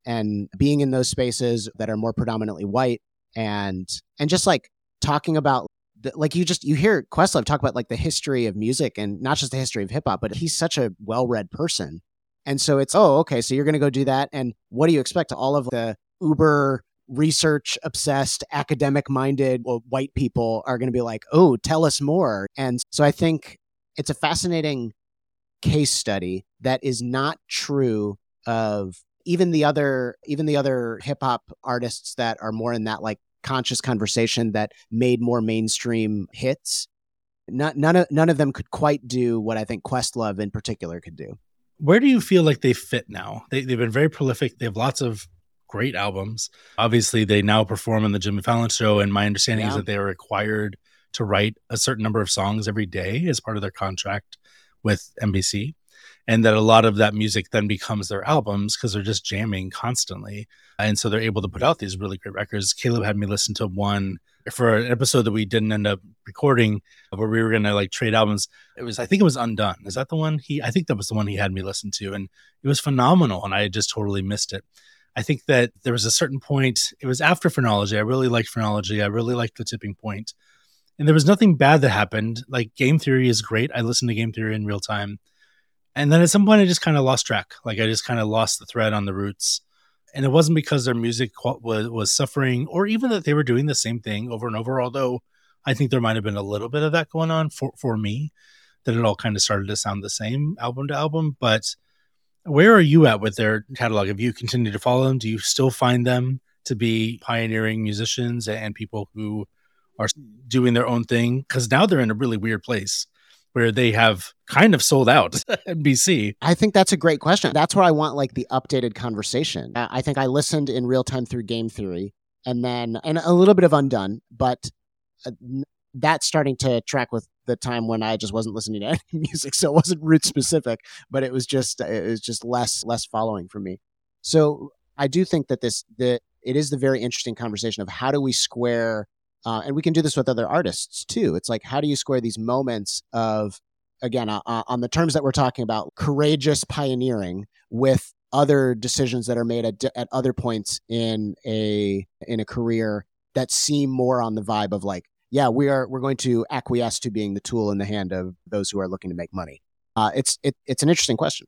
and being in those spaces that are more predominantly white and and just like talking about the, like you just you hear Questlove talk about like the history of music and not just the history of hip hop, but he's such a well-read person. And so it's, oh, okay, so you're going to go do that. And what do you expect? All of the uber research obsessed, academic minded well, white people are going to be like, oh, tell us more. And so I think it's a fascinating case study that is not true of even the other, even the other hip hop artists that are more in that like conscious conversation that made more mainstream hits. Not, none of, none of them could quite do what I think Questlove in particular could do. Where do you feel like they fit now? They, they've been very prolific. They have lots of great albums. Obviously, they now perform on the Jimmy Fallon show, and my understanding Yeah. is that they are required to write a certain number of songs every day as part of their contract with N B C, and that a lot of that music then becomes their albums because they're just jamming constantly. And so they're able to put out these really great records. Caleb had me listen to one for an episode that we didn't end up recording where we were going to like trade albums. It was, I think it was Undone. Is that the one he, I think that was the one he had me listen to, and it was phenomenal. And I had just totally missed it. I think that there was a certain point, it was after Phrenology. I really liked Phrenology. I really liked The Tipping Point. And there was nothing bad that happened. Like Game Theory is great. I listened to Game Theory in real time. And then at some point I just kind of lost track. Like I just kind of lost the thread on the roots. And it wasn't because their music was, was suffering or even that they were doing the same thing over and over. Although I think there might have been a little bit of that going on for, for me, that it all kind of started to sound the same album to album. But where are you at with their catalog? Have you continued to follow them? Do you still find them to be pioneering musicians and people who are doing their own thing? Because now they're in a really weird place where they have kind of sold out N B C. I think that's a great question. That's where I want like the updated conversation. I I think I listened in real time through Game Theory and then and a little bit of Undone, but uh, that's starting to track with the time when I just wasn't listening to any music. So it wasn't root specific, but it was just it was just less less following for me. So I do think that this the it is the very interesting conversation of how do we square Uh, and we can do this with other artists too. It's like, how do you square these moments of, again, uh, uh, on the terms that we're talking about, courageous pioneering with other decisions that are made at, at other points in a in a career that seem more on the vibe of like, yeah, we are we're going to acquiesce to being the tool in the hand of those who are looking to make money. Uh, it's it, it's an interesting question.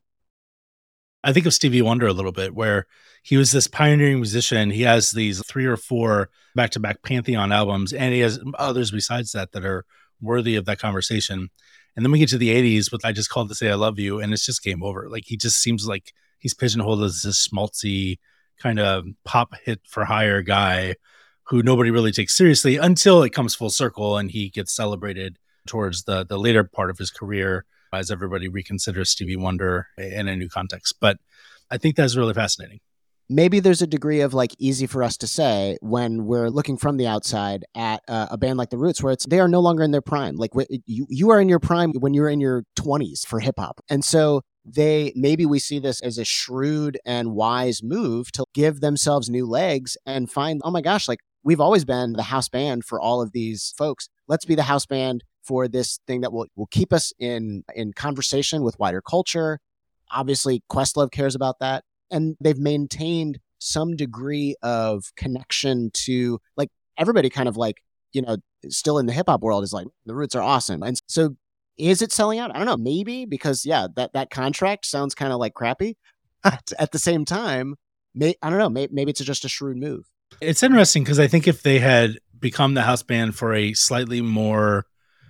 I think of Stevie Wonder a little bit, where he was this pioneering musician. He has these three or four back-to-back Pantheon albums, and he has others besides that that are worthy of that conversation. And then we get to the eighties with I Just Called to Say I Love You, and it's just game over. Like he just seems like he's pigeonholed as this schmaltzy kind of pop hit for hire guy who nobody really takes seriously until it comes full circle and he gets celebrated towards the the later part of his career as everybody reconsiders Stevie Wonder in a new context. But I think that's really fascinating. Maybe there's a degree of like easy for us to say when we're looking from the outside at uh, a band like The Roots, where it's they are no longer in their prime. Like wh- you, you are in your prime when you're in your twenties for hip hop. And so they maybe we see this as a shrewd and wise move to give themselves new legs and find, oh my gosh, like we've always been the house band for all of these folks. Let's be the house band for this thing that will, will keep us in, in conversation with wider culture. Obviously, Questlove cares about that. And they've maintained some degree of connection to, like, everybody kind of like, you know, still in the hip hop world is like, The Roots are awesome. And so is it selling out? I don't know, maybe, because yeah, that, that contract sounds kind of like crappy. But at the same time, may, I don't know, may, maybe it's just a shrewd move. It's interesting because I think if they had become the house band for a slightly more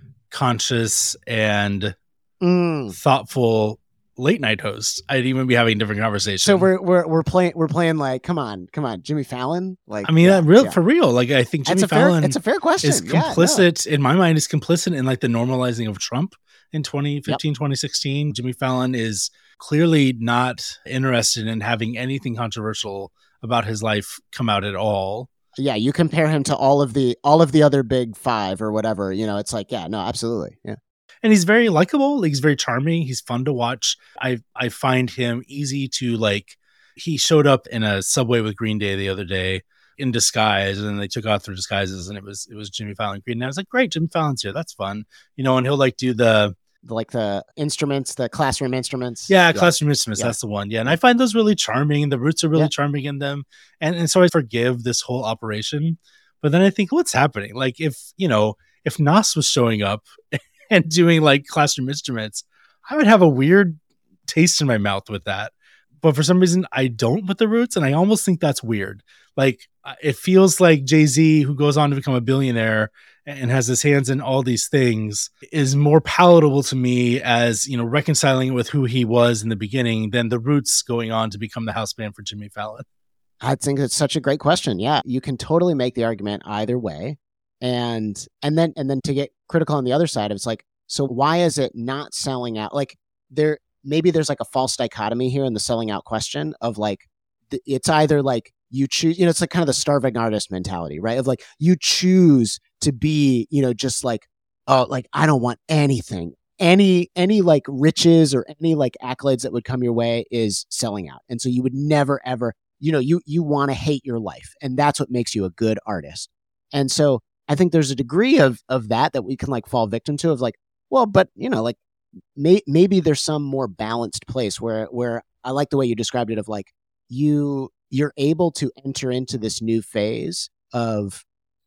conscious and Mm. thoughtful late night host, I'd even be having a different conversation. So we're we're we're playing we're playing like, come on, come on, Jimmy Fallon. Like, I mean, yeah, uh, real yeah. for real. Like, I think Jimmy It's a fair, Fallon it's a fair question. is Yeah, no. complicit in my mind. Is complicit in like the normalizing of Trump in twenty fifteen, yep. twenty sixteen. Jimmy Fallon is clearly not interested in having anything controversial about his life come out at all. Yeah, you compare him to all of the all of the other big five or whatever, you know, it's like, yeah, no, absolutely. Yeah. And he's very likable. He's very charming. He's fun to watch. I I find him easy to like. He showed up in a subway with Green Day the other day in disguise, and then they took off their disguises, and it was it was Jimmy Fallon Green. And I was like, great, Jimmy Fallon's here. That's fun, you know. And he'll like do the like the instruments, the classroom instruments. Yeah, classroom instruments, Yeah. that's the one. Yeah, and I find those really charming. The Roots are really Yeah. charming in them. And, and so I forgive this whole operation. But then I think, what's happening? Like if, you know, if Nas was showing up and doing like classroom instruments, I would have a weird taste in my mouth with that. But for some reason, I don't with the Roots. And I almost think that's weird. Like it feels like Jay-Z, who goes on to become a billionaire and has his hands in all these things, is more palatable to me as, you know, reconciling it with who he was in the beginning than the Roots going on to become the house band for Jimmy Fallon. I think it's such a great question. Yeah, you can totally make the argument either way. And and then and then to get critical on the other side, it's like, so why is it not selling out? Like there maybe there's like a false dichotomy here in the selling out question of like th- it's either like you choose, you know, it's like kind of the starving artist mentality, right? Of like you choose to be, you know, just like, oh, like I don't want anything. Any any like riches or any like accolades that would come your way is selling out. And so you would never ever, you know, you you want to hate your life. And that's what makes you a good artist. And so I think there's a degree of of that that we can like fall victim to of like, well, but you know, like may, maybe there's some more balanced place where where I like the way you described it of like you you're able to enter into this new phase of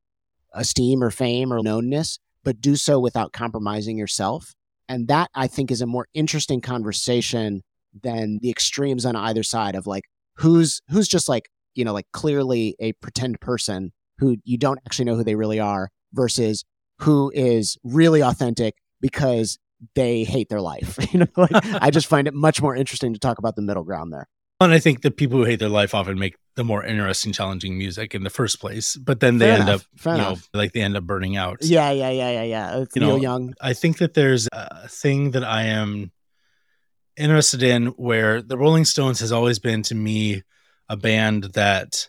esteem or fame or knownness, but do so without compromising yourself. And that I think is a more interesting conversation than the extremes on either side of like who's who's just like, you know, like clearly a pretend person who you don't actually know who they really are versus who is really authentic because they hate their life. You know, like I just find it much more interesting to talk about the middle ground there. And I think the people who hate their life often make the more interesting, challenging music in the first place, but then they Fair end enough. up, Fair you enough. know, like they end up burning out. Yeah, yeah, yeah, yeah, yeah. It's You Neil know, Young. I think that there's a thing that I am interested in where the Rolling Stones has always been to me a band that,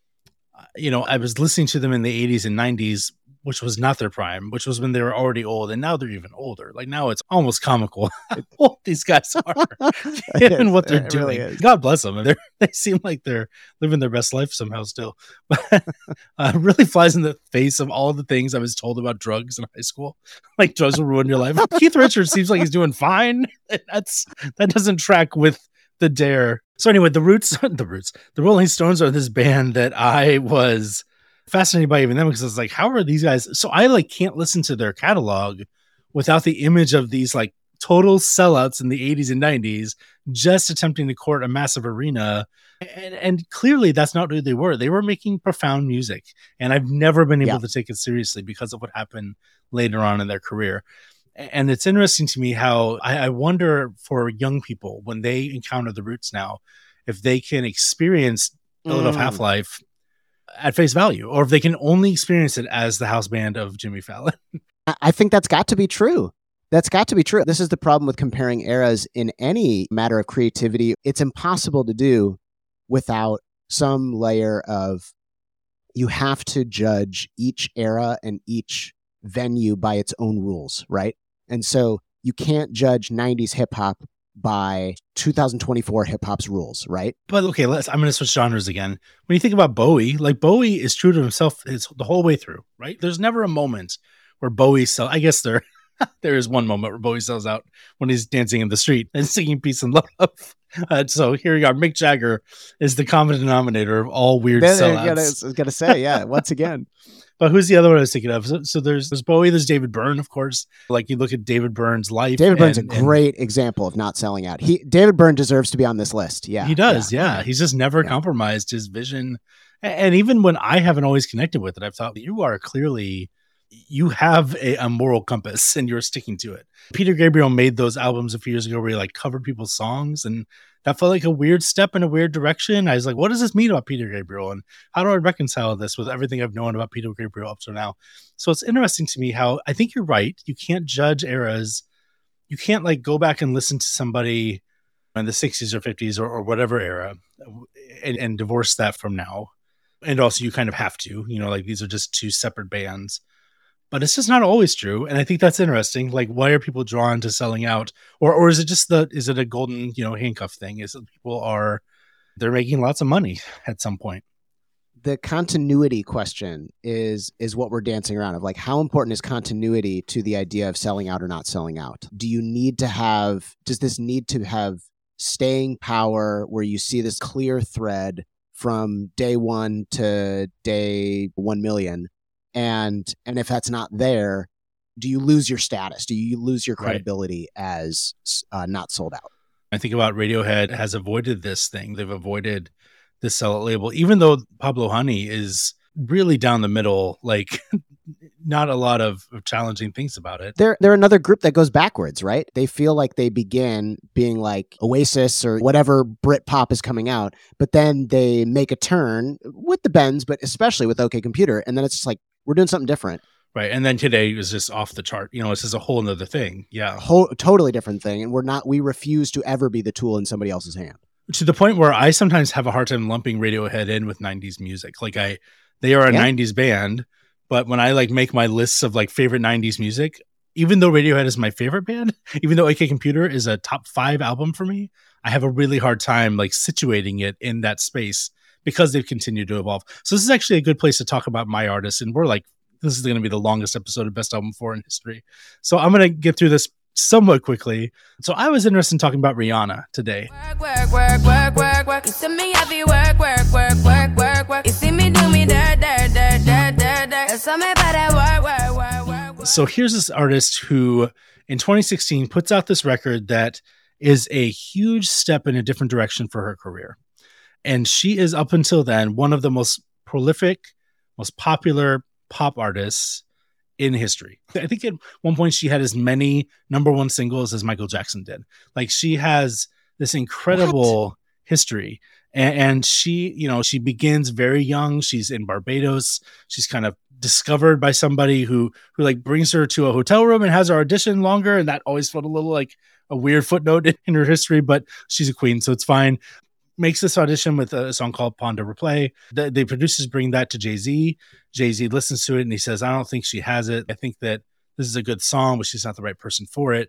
you know, I was listening to them in the eighties and nineties, which was not their prime, which was when they were already old. And now they're even older. Like now it's almost comical how old these guys are, given what they're It really doing. is. God bless them. They're, they seem like they're living their best life somehow still. But uh, really flies in the face of all the things I was told about drugs in high school. Like drugs will ruin your life. Keith Richards seems like he's doing fine. That's That doesn't track with the Dare. So anyway, the Roots, the Roots, the Rolling Stones are this band that I was fascinated by even them because I was like, how are these guys? So I like can't listen to their catalog without the image of these like total sellouts in the eighties and nineties, just attempting to court a massive arena. And, and clearly that's not who they were. They were making profound music. And I've never been able Yeah. to take it seriously because of what happened later on in their career. And it's interesting to me how I, I wonder for young people when they encounter the Roots now, if they can experience Build of Mm. Half-Life at face value, or if they can only experience it as the house band of Jimmy Fallon. I- I think that's got to be true. That's got to be true. This is the problem with comparing eras in any matter of creativity. It's impossible to do without some layer of, you have to judge each era and each venue by its own rules, right? And so you can't judge nineties hip hop by two thousand twenty-four hip hop's rules, right? But okay, let's. I'm going to switch genres again. When you think about Bowie, like Bowie is true to himself his, the whole way through, right? There's never a moment where Bowie sell. I guess there, there is one moment where Bowie sells out when he's dancing in the street and singing "Peace and Love." Uh, so here you are. Mick Jagger is the common denominator of all weird There- there- sellouts. I was going to say, yeah, once again. But who's the other one I was thinking of? So, so there's there's Bowie, there's David Byrne, of course. Like you look at David Byrne's life. David Byrne's and- a and great example of not selling out. He David Byrne deserves to be on this list. Yeah. he does. Yeah. He's just never Yeah. compromised his vision. A- And even when I haven't always connected with it, I've thought you are clearly, you have a, a moral compass and you're sticking to it. Peter Gabriel made those albums a few years ago where he like covered people's songs, and that felt like a weird step in a weird direction. I was like, what does this mean about Peter Gabriel? And how do I reconcile this with everything I've known about Peter Gabriel up to now? So it's interesting to me how I think you're right. You can't judge eras. You can't like go back and listen to somebody in the sixties or fifties or, or whatever era and, and divorce that from now. And also you kind of have to, you know, like these are just two separate bands. But it's just not always true. And I think that's interesting. Like, why are people drawn to selling out? Or or is it just the, is it a golden, you know, handcuff thing? Is it people are, they're making lots of money at some point? the continuity question is is what we're dancing around of, like, how important is continuity to the idea of selling out or not selling out? Do you need to have, does this need to have staying power where you see this clear thread from day one to day one million? And, and if that's not there, do you lose your status? Do you lose your credibility right. as uh, not sold out? I think about Radiohead has avoided this thing. They've avoided the sell it label, even though Pablo Honey is really down the middle, like not a lot of, of challenging things about it. They're, they're another group that goes backwards, right? They feel like they begin being like Oasis or whatever Brit pop is coming out, but then they make a turn with the Bends, but especially with OK Computer. And then it's just like, we're doing something different. Right. And then Today is just off the chart. You know, it's just a whole nother thing. Yeah. Whole, totally different thing. And we're not, we refuse to ever be the tool in somebody else's hand. To the point where I sometimes have a hard time lumping Radiohead in with nineties music. Like I, they are a yeah. nineties band, but when I like make my lists of like favorite nineties music, even though Radiohead is my favorite band, even though OK Computer is a top five album for me, I have a really hard time like situating it in that space because they've continued to evolve. So this is actually a good place to talk about my artists. And we're like, this is going to be the longest episode of Best Album four in history. So I'm going to get through this somewhat quickly. So I was interested in talking about Rihanna today. Work, work, work, work, work, work. You see me heavy work, work, work, work, work, work. You see me do me dirt, dirt, dirt, dirt, dirt, dirt. There's something about that work, work, work, work. So here's this artist who in twenty sixteen puts out this record that is a huge step in a different direction for her career. And she is up until then one of the most prolific, most popular pop artists in history. I think at one point she had as many number one singles as Michael Jackson did. Like she has this incredible what? history. And, and she, you know, she begins very young. She's in Barbados. She's kind of discovered by somebody who, who like brings her to a hotel room and has her audition longer. And that always felt a little like a weird footnote in her history, but she's a queen, so it's fine. Makes this audition with a song called Pawn to Replay. The, the producers bring that to Jay-Z. Jay-Z listens to it and he says, I don't think she has it. I think that this is a good song, but she's not the right person for it.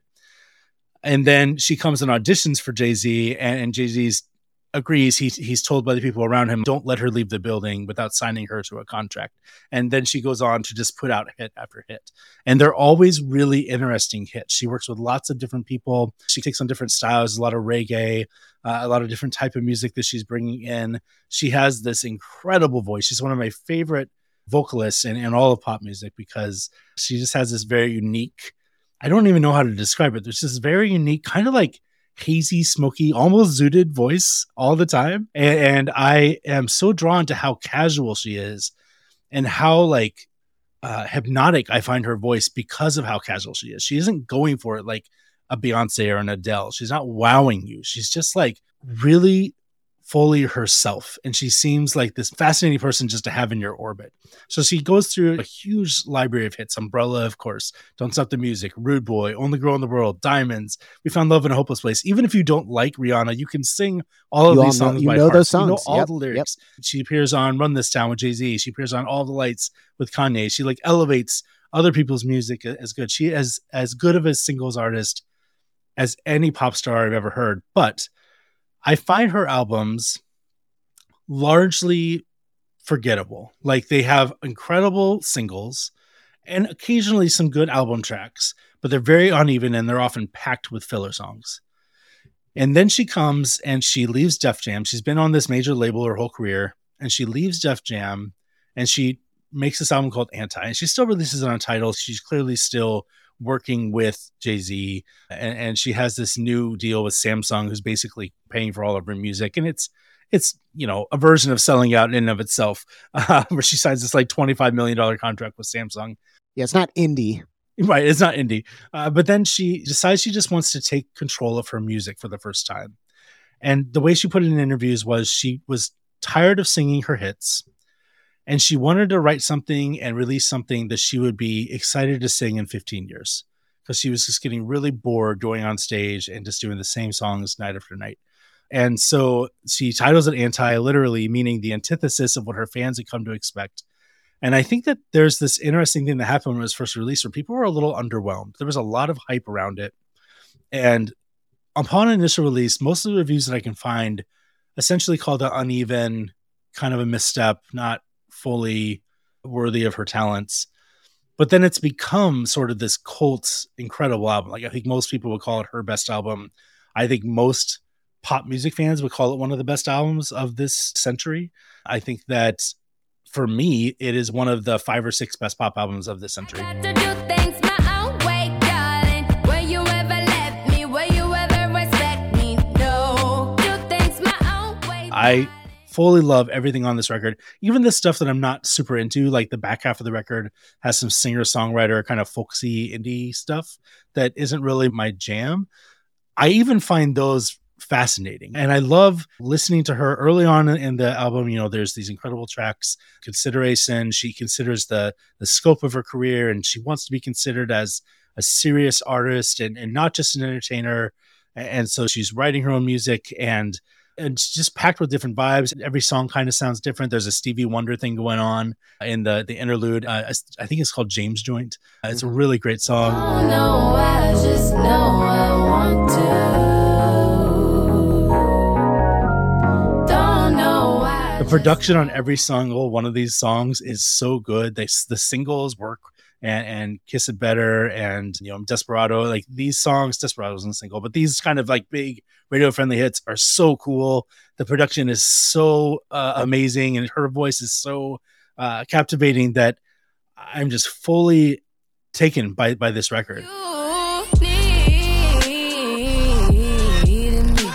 And then she comes and auditions for Jay-Z, and, and Jay-Z's agrees. He, he's told by the people around him, don't let her leave the building without signing her to a contract. And then she goes on to just put out hit after hit. And they're always really interesting hits. She works with lots of different people. She takes on different styles, a lot of reggae, uh, a lot of different type of music that she's bringing in. She has this incredible voice. She's one of my favorite vocalists in, in all of pop music because she just has this very unique, I don't even know how to describe it. There's this very unique kind of like hazy, smoky, almost zooted voice all the time. And, and I am so drawn to how casual she is and how like uh, hypnotic I find her voice because of how casual she is. She isn't going for it like a Beyonce or an Adele. She's not wowing you. She's just like really fully herself. And she seems like this fascinating person just to have in your orbit. So she goes through a huge library of hits. Umbrella, of course, Don't Stop the Music, Rude Boy, Only Girl in the World, Diamonds, We Found Love in a Hopeless Place. Even if you don't like Rihanna, you can sing all of you these all songs know, by you know heart. those songs. You know all yep, the lyrics. Yep. She appears on Run This Town with Jay-Z. She appears on All the Lights with Kanye. She like elevates other people's music as good. She is as good of a singles artist as any pop star I've ever heard. But I find her albums largely forgettable. Like they have incredible singles and occasionally some good album tracks, but they're very uneven and they're often packed with filler songs. And then she comes and she leaves Def Jam. She's been on this major label her whole career, and she leaves Def Jam and she makes this album called Anti, and she still releases it on Tidal. She's clearly still working with Jay-Z, and, and she has this new deal with Samsung, who's basically paying for all of her music. And it's, it's, you know, a version of selling out in and of itself, uh, where she signs this like twenty-five million dollars contract with Samsung. Yeah, it's not indie. Right, it's not indie. Uh, but then she decides she just wants to take control of her music for the first time. And the way she put it in interviews was she was tired of singing her hits, and she wanted to write something and release something that she would be excited to sing in fifteen years, because she was just getting really bored going on stage and just doing the same songs night after night. And so she titles it Anti, literally meaning the antithesis of what her fans had come to expect. And I think that there's this interesting thing that happened when it was first released where people were a little underwhelmed. There was a lot of hype around it. And upon initial release, most of the reviews that I can find essentially called it uneven, kind of a misstep, not fully worthy of her talents. But then it's become sort of this cult, incredible album. Like I think most people would call it her best album. I think most pop music fans would call it one of the best albums of this century. I think that for me, it is one of the five or six best pop albums of this century. Got to do things my own way, darling. Will you ever let me? Will you ever respect me? No. Do things my own way. I fully love everything on this record, even the stuff that I'm not super into. Like the back half of the record has some singer-songwriter kind of folksy indie stuff that isn't really my jam. I even find those fascinating, and I love listening to her early on in the album. You know, there's these incredible tracks, Consideration. She considers the the scope of her career, and she wants to be considered as a serious artist and, and not just an entertainer. And so she's writing her own music, and and it's just packed with different vibes. Every song kind of sounds different. There's a Stevie Wonder thing going on in the, the interlude. Uh, I think it's called James Joint. Uh, it's a really great song. Oh no, I just know I want to. Don't know why. The production on every single one of these songs is so good. They the singles work, and, and Kiss It Better and, you know, Desperado. Like these songs, Desperado wasn't a single, but these kind of like big radio friendly hits are so cool. The production is so uh, amazing, and her voice is so uh, captivating that I'm just fully taken by by this record. You need me.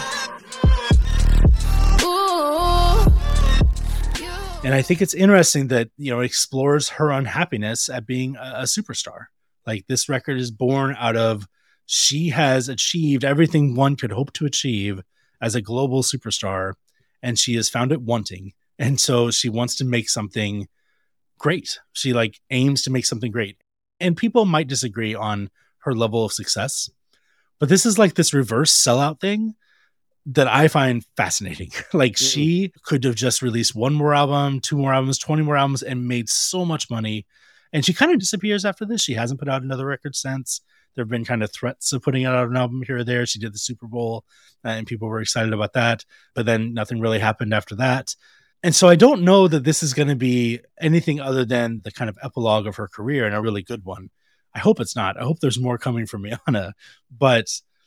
Ooh. You. And I think it's interesting that, you know, it explores her unhappiness at being a, a superstar. Like this record is born out of, she has achieved everything one could hope to achieve as a global superstar, and she has found it wanting. And so she wants to make something great. She like aims to make something great. And people might disagree on her level of success, but this is like this reverse sellout thing that I find fascinating. Like mm-hmm. she could have just released one more album, two more albums, twenty more albums, and made so much money. And she kind of disappears after this. She hasn't put out another record since. There have been kind of threats of putting out an album here or there. She did the Super Bowl, uh, and people were excited about that. But then nothing really happened after that. And so I don't know that this is going to be anything other than the kind of epilogue of her career, and a really good one. I hope it's not. I hope there's more coming from Rihanna. But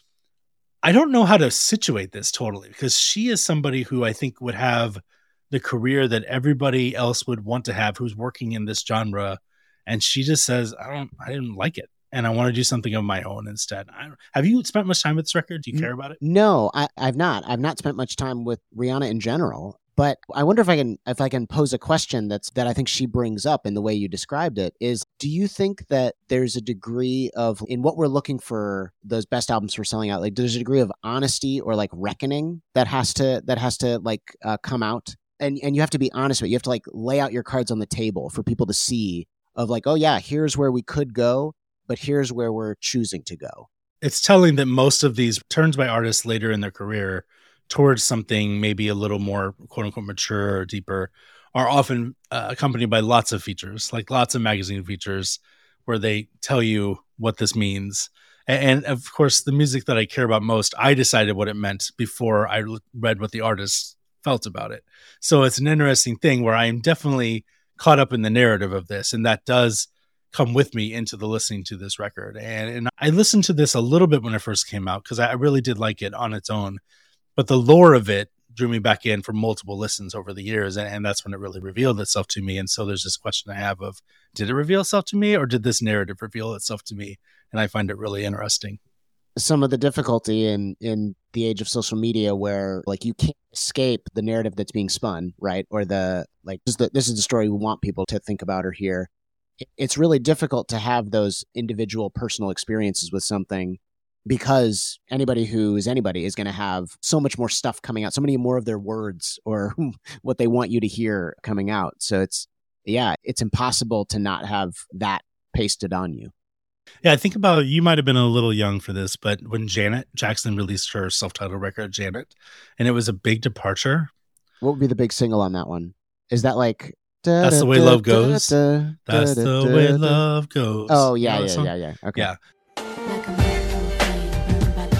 I don't know how to situate this totally, because she is somebody who I think would have the career that everybody else would want to have who's working in this genre. And she just says, I don't, I didn't like it, and I want to do something of my own instead. I don't, have you spent much time with this record? Do you care about it? No, I, I've not. I've not spent much time with Rihanna in general. But I wonder if I can if I can pose a question that's that I think she brings up in the way you described it is, do you think that there's a degree of, in what we're looking for those best albums for selling out, like there's a degree of honesty or like reckoning that has to that has to like uh, come out, and and you have to be honest with it. You have to like lay out your cards on the table for people to see, of like, oh yeah, here's where we could go, but here's where we're choosing to go. It's telling that most of these turns by artists later in their career towards something maybe a little more quote unquote mature or deeper are often uh, accompanied by lots of features, like lots of magazine features where they tell you what this means. And, and of course, the music that I care about most, I decided what it meant before I read what the artist felt about it. So it's an interesting thing where I am definitely caught up in the narrative of this, and that does come with me into the listening to this record. And, and I listened to this a little bit when it first came out because I really did like it on its own. But the lore of it drew me back in for multiple listens over the years. And, and that's when it really revealed itself to me. And so there's this question I have of, did it reveal itself to me, or did this narrative reveal itself to me? And I find it really interesting. Some of the difficulty in, in the age of social media where like you can't escape the narrative that's being spun, right? Or the, like, this is the, this is the story we want people to think about or hear. It's really difficult to have those individual personal experiences with something, because anybody who is anybody is going to have so much more stuff coming out, so many more of their words or what they want you to hear coming out. So it's, yeah, it's impossible to not have that pasted on you. Yeah, I think about, you might have been a little young for this, but when Janet Jackson released her self-titled record, Janet, and it was a big departure. What would be the big single on that one? Is that like... That's the way love goes. That's the way love goes. Oh, yeah, yeah, yeah, yeah. Okay. Yeah. Like a miracle plane, moving by the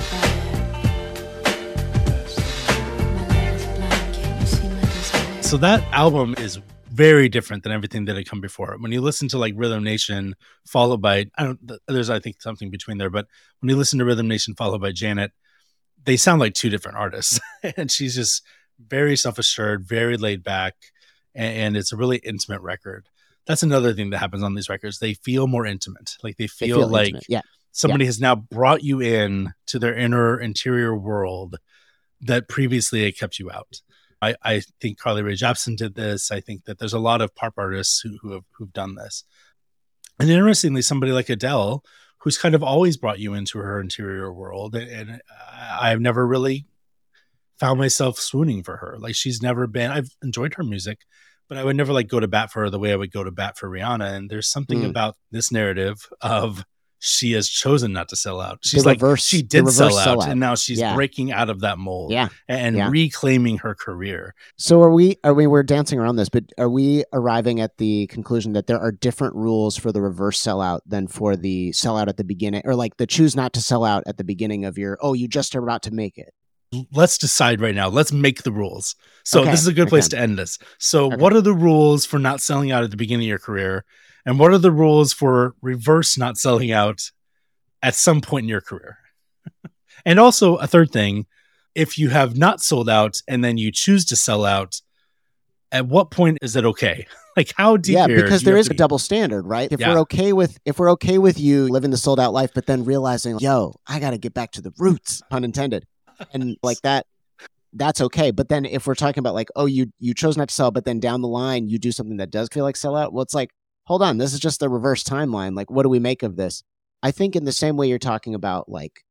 fire. My light is blind, can't you see my desire? So that album is very different than everything that had come before. When you listen to like Rhythm Nation followed by, I don't, there's I think something between there, but when you listen to Rhythm Nation followed by Janet, they sound like two different artists. And she's just very self-assured, very laid back, and, and it's a really intimate record. That's another thing that happens on these records. They feel more intimate. Like they feel, they feel like intimate. Yeah. somebody yeah. has now brought you in to their inner interior world that previously had kept you out. I, I think Carly Rae Jepsen did this. I think that there's a lot of pop artists who, who have who've done this. And interestingly, somebody like Adele, who's kind of always brought you into her interior world, and, and I've never really found myself swooning for her. Like she's never been. I've enjoyed her music, but I would never like go to bat for her the way I would go to bat for Rihanna. And there's something mm. about this narrative of she has chosen not to sell out. She's the like, reverse, she did sell out, sellout. and now she's yeah. breaking out of that mold yeah. and yeah. reclaiming her career. So are we, are we, we're dancing around this, but are we arriving at the conclusion that there are different rules for the reverse sellout than for the sellout at the beginning, or like the choose not to sell out at the beginning of your, oh, you just are about to make it? Let's decide right now. Let's make the rules. So okay. this is a good place okay. to end this. So okay. what are the rules for not selling out at the beginning of your career? And what are the rules for reverse not selling out at some point in your career? And also a third thing, if you have not sold out and then you choose to sell out, at what point is it okay? Like how deep? Yeah, because there is a be? double standard, right? If yeah. we're okay with if we're okay with you living the sold out life, but then realizing, yo, I got to get back to the roots, pun intended, and like that, that's okay. But then if we're talking about like, oh, you you chose not to sell, but then down the line you do something that does feel like sell out. Well, it's like, hold on, this is just the reverse timeline. Like, what do we make of this? I think in the same way you're talking about like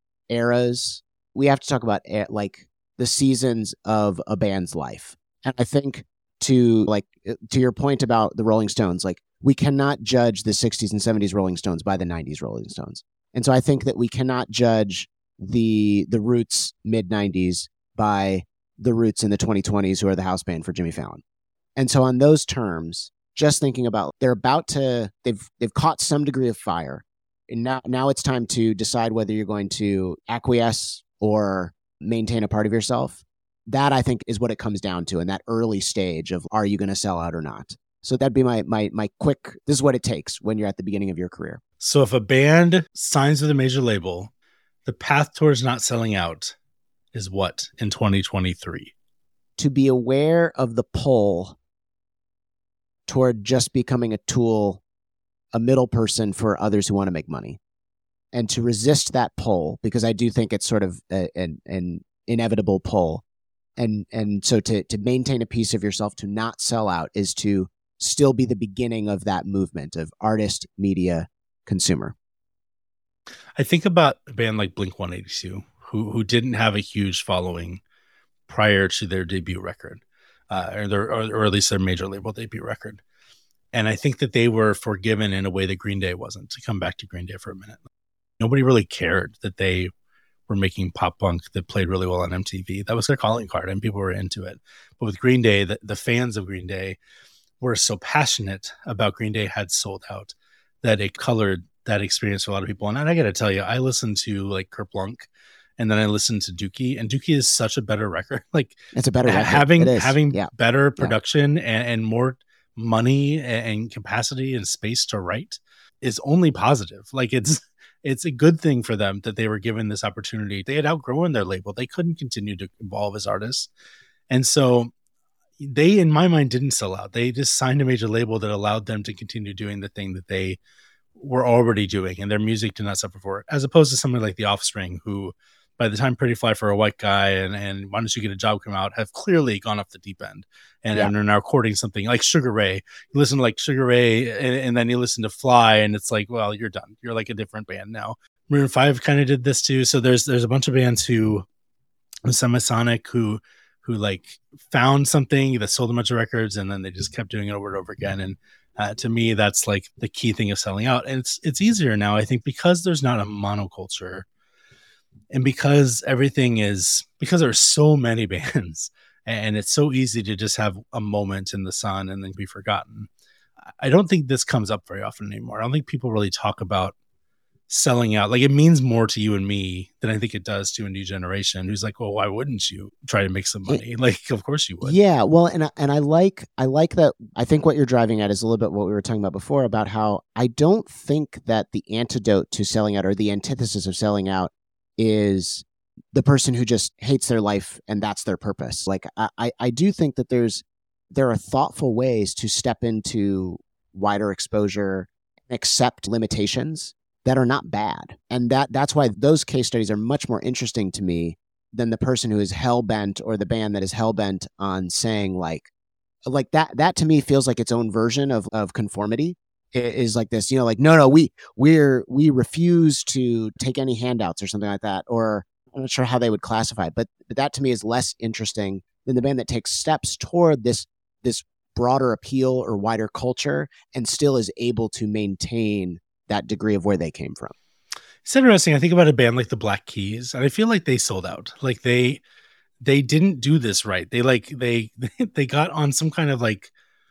eras, we have to talk about like the seasons of a band's life. And I think to like to your point about the Rolling Stones, like we cannot judge the sixties and seventies Rolling Stones by the nineties Rolling Stones. And so I think that we cannot judge the the Roots mid nineties by the Roots in the twenty twenties, who are the house band for Jimmy Fallon. And so on those terms, just thinking about they're about to they've they've caught some degree of fire. And now, now it's time to decide whether you're going to acquiesce or maintain a part of yourself. That, I think, is what it comes down to in that early stage of, are you going to sell out or not? So that'd be my my my quick, this is what it takes when you're at the beginning of your career. So if a band signs with a major label, the path towards not selling out is what in twenty twenty-three? To be aware of the pull toward just becoming a tool, a middle person for others who want to make money, and to resist that pull, because I do think it's sort of a, an, an inevitable pull. And and so to to maintain a piece of yourself, to not sell out, is to still be the beginning of that movement of artist, media, consumer. I think about a band like Blink one eighty-two, who who didn't have a huge following prior to their debut record, uh, or, their, or or at least their major label debut record. And I think that they were forgiven in a way that Green Day wasn't. To come back to Green Day for a minute, nobody really cared that they were making pop punk that played really well on M T V. That was their calling card, and people were into it. But with Green Day, the, the fans of Green Day were so passionate about Green Day had sold out that it colored that experience for a lot of people. And I got to tell you, I listened to like Kerplunk, and then I listened to Dookie, and Dookie is such a better record. Like it's a better record. Having it is. having yeah. better production yeah. and, and more money and capacity and space to write is only positive. Like it's it's a good thing for them that they were given this opportunity. They had outgrown their label. They couldn't continue to evolve as artists. And so they, in my mind, didn't sell out. They just signed a major label that allowed them to continue doing the thing that they were already doing, and their music did not suffer for it, as opposed to somebody like The Offspring, who by the time Pretty Fly for a White Guy and, and Why Don't You Get a Job come out, have clearly gone off the deep end and, yeah. and are now recording something like Sugar Ray. You listen to like Sugar Ray and, and then you listen to Fly, and it's like, well, you're done. You're like a different band now. Maroon five kind of did this too. So there's there's a bunch of bands who, Semisonic, who who like found something that sold a bunch of records, and then they just kept doing it over and over again. And uh, to me, that's like the key thing of selling out. And it's it's easier now, I think, because there's not a monoculture. And because everything is, because there are so many bands, and it's so easy to just have a moment in the sun and then be forgotten. I don't think this comes up very often anymore. I don't think people really talk about selling out. Like, it means more to you and me than I think it does to a new generation who's like, well, why wouldn't you try to make some money? Like, of course you would. Yeah, well, and I- and I like I like that. I think what you're driving at is a little bit what we were talking about before about how I don't think that the antidote to selling out or the antithesis of selling out is the person who just hates their life and that's their purpose. Like, I I, I do think that there's there are thoughtful ways to step into wider exposure, accept limitations that are not bad. And that that's why those case studies are much more interesting to me than the person who is hell-bent or the band that is hell-bent on saying like, like that, that to me feels like its own version of, of conformity. It is like this, you know, like, no, no, we, we're, we refuse to take any handouts or something like that. Or I'm not sure how they would classify it, but, but that to me is less interesting than the band that takes steps toward this, this broader appeal or wider culture and still is able to maintain that degree of where they came from. It's interesting. I think about a band like the Black Keys, and I feel like they sold out. Like they, they didn't do this right. They like they they got on some kind of like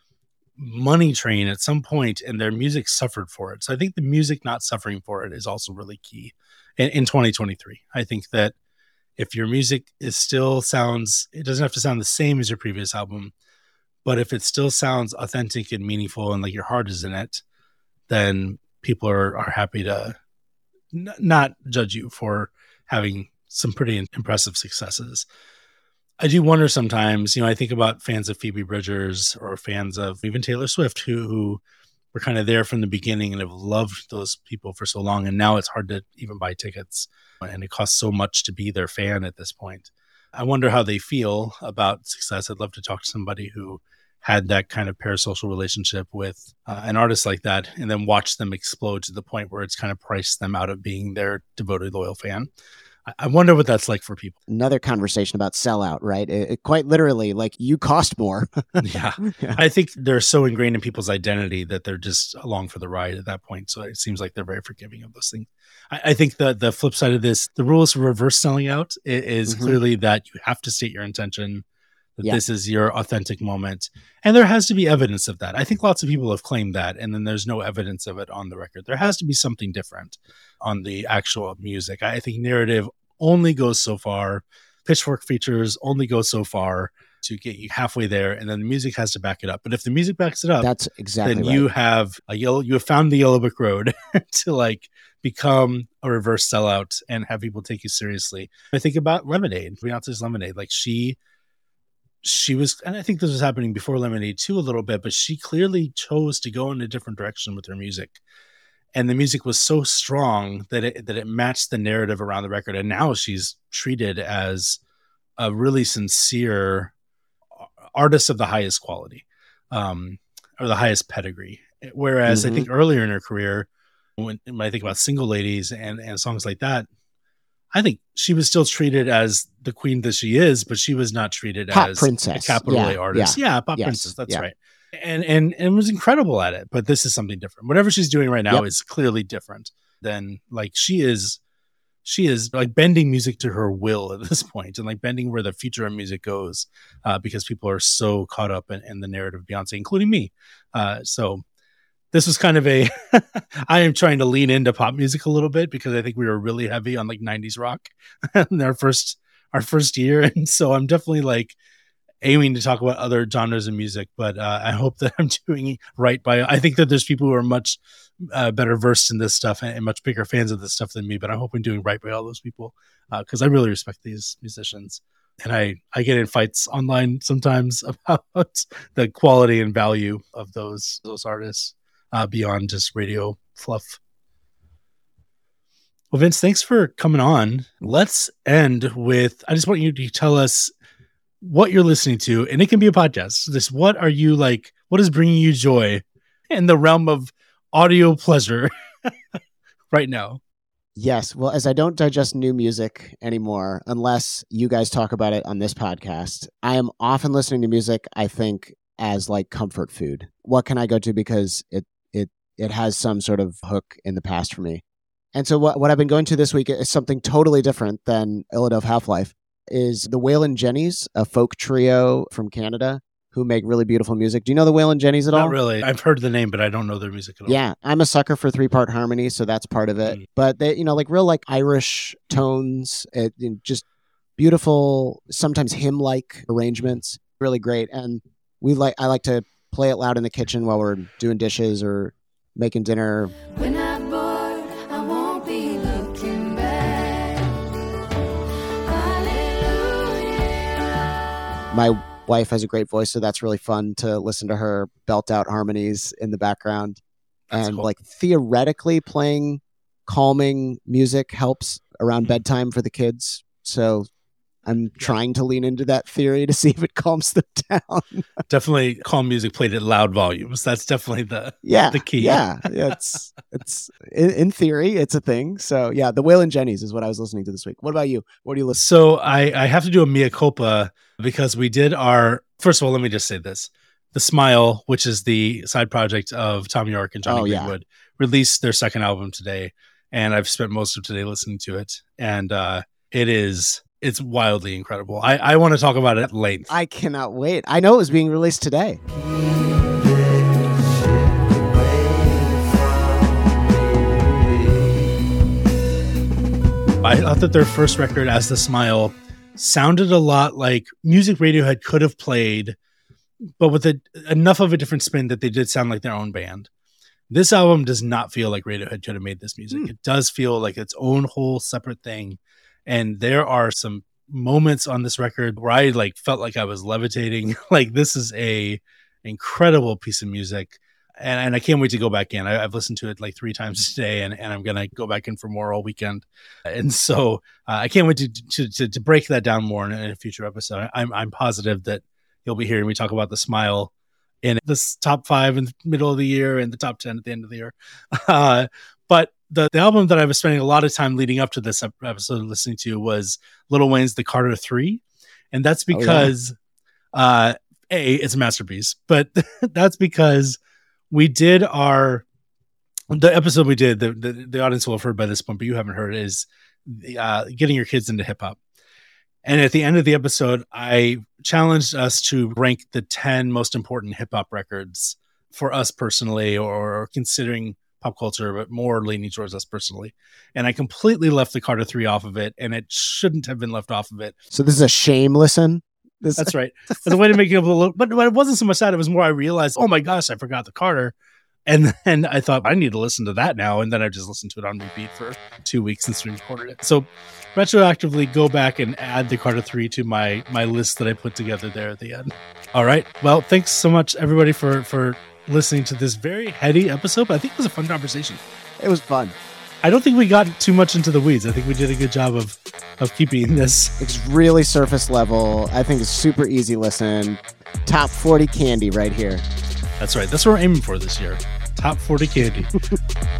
money train at some point, and their music suffered for it. So I think the music not suffering for it is also really key in, in twenty twenty-three. I think that if your music is still sounds, it doesn't have to sound the same as your previous album, but if it still sounds authentic and meaningful and like your heart is in it, then people are, are happy to n- not judge you for having some pretty impressive successes. I do wonder sometimes, you know, I think about fans of Phoebe Bridgers or fans of even Taylor Swift who, who were kind of there from the beginning and have loved those people for so long. And now it's hard to even buy tickets and it costs so much to be their fan at this point. I wonder how they feel about success. I'd love to talk to somebody who had that kind of parasocial relationship with uh, an artist like that and then watch them explode to the point where it's kind of priced them out of being their devoted, loyal fan. I, I wonder what that's like for people. Another conversation about sellout, right? It, it quite literally, like, you cost more. yeah. yeah. I think they're so ingrained in people's identity that they're just along for the ride at that point. So it seems like they're very forgiving of those things. I, I think the, the flip side of this, the rules for reverse selling out is, is mm-hmm. clearly that you have to state your intention, that yeah. this is your authentic moment. And there has to be evidence of that. I think lots of people have claimed that, and then there's no evidence of it on the record. There has to be something different on the actual music. I think narrative only goes so far. Pitchfork features only go so far to get you halfway there, and then the music has to back it up. But if the music backs it up, that's exactly then right. you have a yellow, you have found the Yellow Brick Road to like become a reverse sellout and have people take you seriously. I think about Lemonade, Beyonce's Lemonade. Like she, she was, and I think this was happening before Lemonade too a little bit, but she clearly chose to go in a different direction with her music. And the music was so strong that it, that it matched the narrative around the record. And now she's treated as a really sincere artist of the highest quality, um, or the highest pedigree. Whereas mm-hmm. I think earlier in her career, when, when I think about Single Ladies and, and songs like that, I think she was still treated as the queen that she is, but she was not treated pop as princess. a capital yeah, A artist. Yeah, yeah pop yes, princess. That's yeah. right. And, and and was incredible at it. But this is something different. Whatever she's doing right now yep. is clearly different than like she is. She is like bending music to her will at this point, and like bending where the future of music goes, uh, because people are so caught up in, in the narrative of Beyonce, including me. Uh, so this was kind of a, I am trying to lean into pop music a little bit because I think we were really heavy on like nineties rock in our first, our first year. And so I'm definitely like aiming to talk about other genres of music, but uh, I hope that I'm doing right by, I think that there's people who are much uh, better versed in this stuff and, and much bigger fans of this stuff than me, but I hope I'm doing right by all those people because uh, I really respect these musicians. And I, I get in fights online sometimes about the quality and value of those, those artists. Uh, beyond just radio fluff. Well, Vince, thanks for coming on. Let's end with, I just want you to tell us what you're listening to, and it can be a podcast. This, what are you like, what is bringing you joy in the realm of audio pleasure right now? Yes. Well, as I don't digest new music anymore, unless you guys talk about it on this podcast, I am often listening to music, I think, as like comfort food. What can I go to because it it it has some sort of hook in the past for me. And so what, what I've been going to this week is something totally different than Illidove Half-Life, is the Waylon Jennys, a folk trio from Canada, who make really beautiful music. Do you know the Waylon Jennys at all? Not really. I've heard the name, but I don't know their music at all. Yeah, I'm a sucker for three-part harmony, so that's part of it. Mm. But they, you know, like real like Irish tones, it, you know, just beautiful, sometimes hymn-like arrangements, really great. And we like, I like to play it loud in the kitchen while we're doing dishes or making dinner. When I'm bored, I won't be looking back. Hallelujah. My wife has a great voice, so that's really fun to listen to her belt out harmonies in the background. That's and cool. like theoretically playing calming music helps around bedtime for the kids. So I'm trying to lean into that theory to see if it calms them down. Definitely calm music played at loud volumes. That's definitely the Yeah. the key. Yeah. It's, it's in, in theory, it's a thing. So yeah, the Waylon Jennys is what I was listening to this week. What about you? What do you listen So I, I have to do a mea culpa because we did our, first of all, let me just say this. The Smile, which is the side project of Tom York and Johnny Oh, yeah. Greenwood, released their second album today. And I've spent most of today listening to it. And uh, it is, it's wildly incredible. I, I want to talk about it at length. I cannot wait. I know it was being released today. I thought that their first record, As the Smile, sounded a lot like music Radiohead could have played, but with a, enough of a different spin that they did sound like their own band. This album does not feel like Radiohead could have made this music. Hmm. It does feel like its own whole separate thing. And there are some moments on this record where I like felt like I was levitating. Like this is a incredible piece of music. And, and I can't wait to go back in. I, I've listened to it like three times today, and, and I'm going to go back in for more all weekend. And so uh, I can't wait to, to, to, to break that down more in, in a future episode. I'm, I'm positive that you'll be hearing me talk about The Smile in this top five in the middle of the year and the top ten at the end of the year. Uh, but the, the album that I was spending a lot of time leading up to this ep- episode listening to was Lil Wayne's The Carter three. And that's because, oh, yeah. uh, A, it's a masterpiece, but that's because we did our, the episode we did, the, the, the audience will have heard by this point, but you haven't heard, is the, uh, getting your kids into hip hop. And at the end of the episode, I challenged us to rank the ten most important hip hop records for us personally, or considering pop culture, but more leaning towards us personally. And I completely left the Carter three off of it, and it shouldn't have been left off of it. So this is a shame listen. This- That's right. It's a way to make it a little, but, but it wasn't so much that. It was more I realized, oh my gosh, I forgot the Carter. And then I thought, I need to listen to that now. And then I just listened to it on repeat for two weeks since we recorded it. So retroactively go back and add the Carter three to my my list that I put together there at the end. All right. Well, thanks so much, everybody, for, for listening to this very heady episode. But I think it was a fun conversation. It was fun. I don't think we got too much into the weeds. I think we did a good job of, of keeping this. It's really surface level. I think it's super easy listen. Top forty candy right here. That's right. That's what we're aiming for this year. Top forty candy.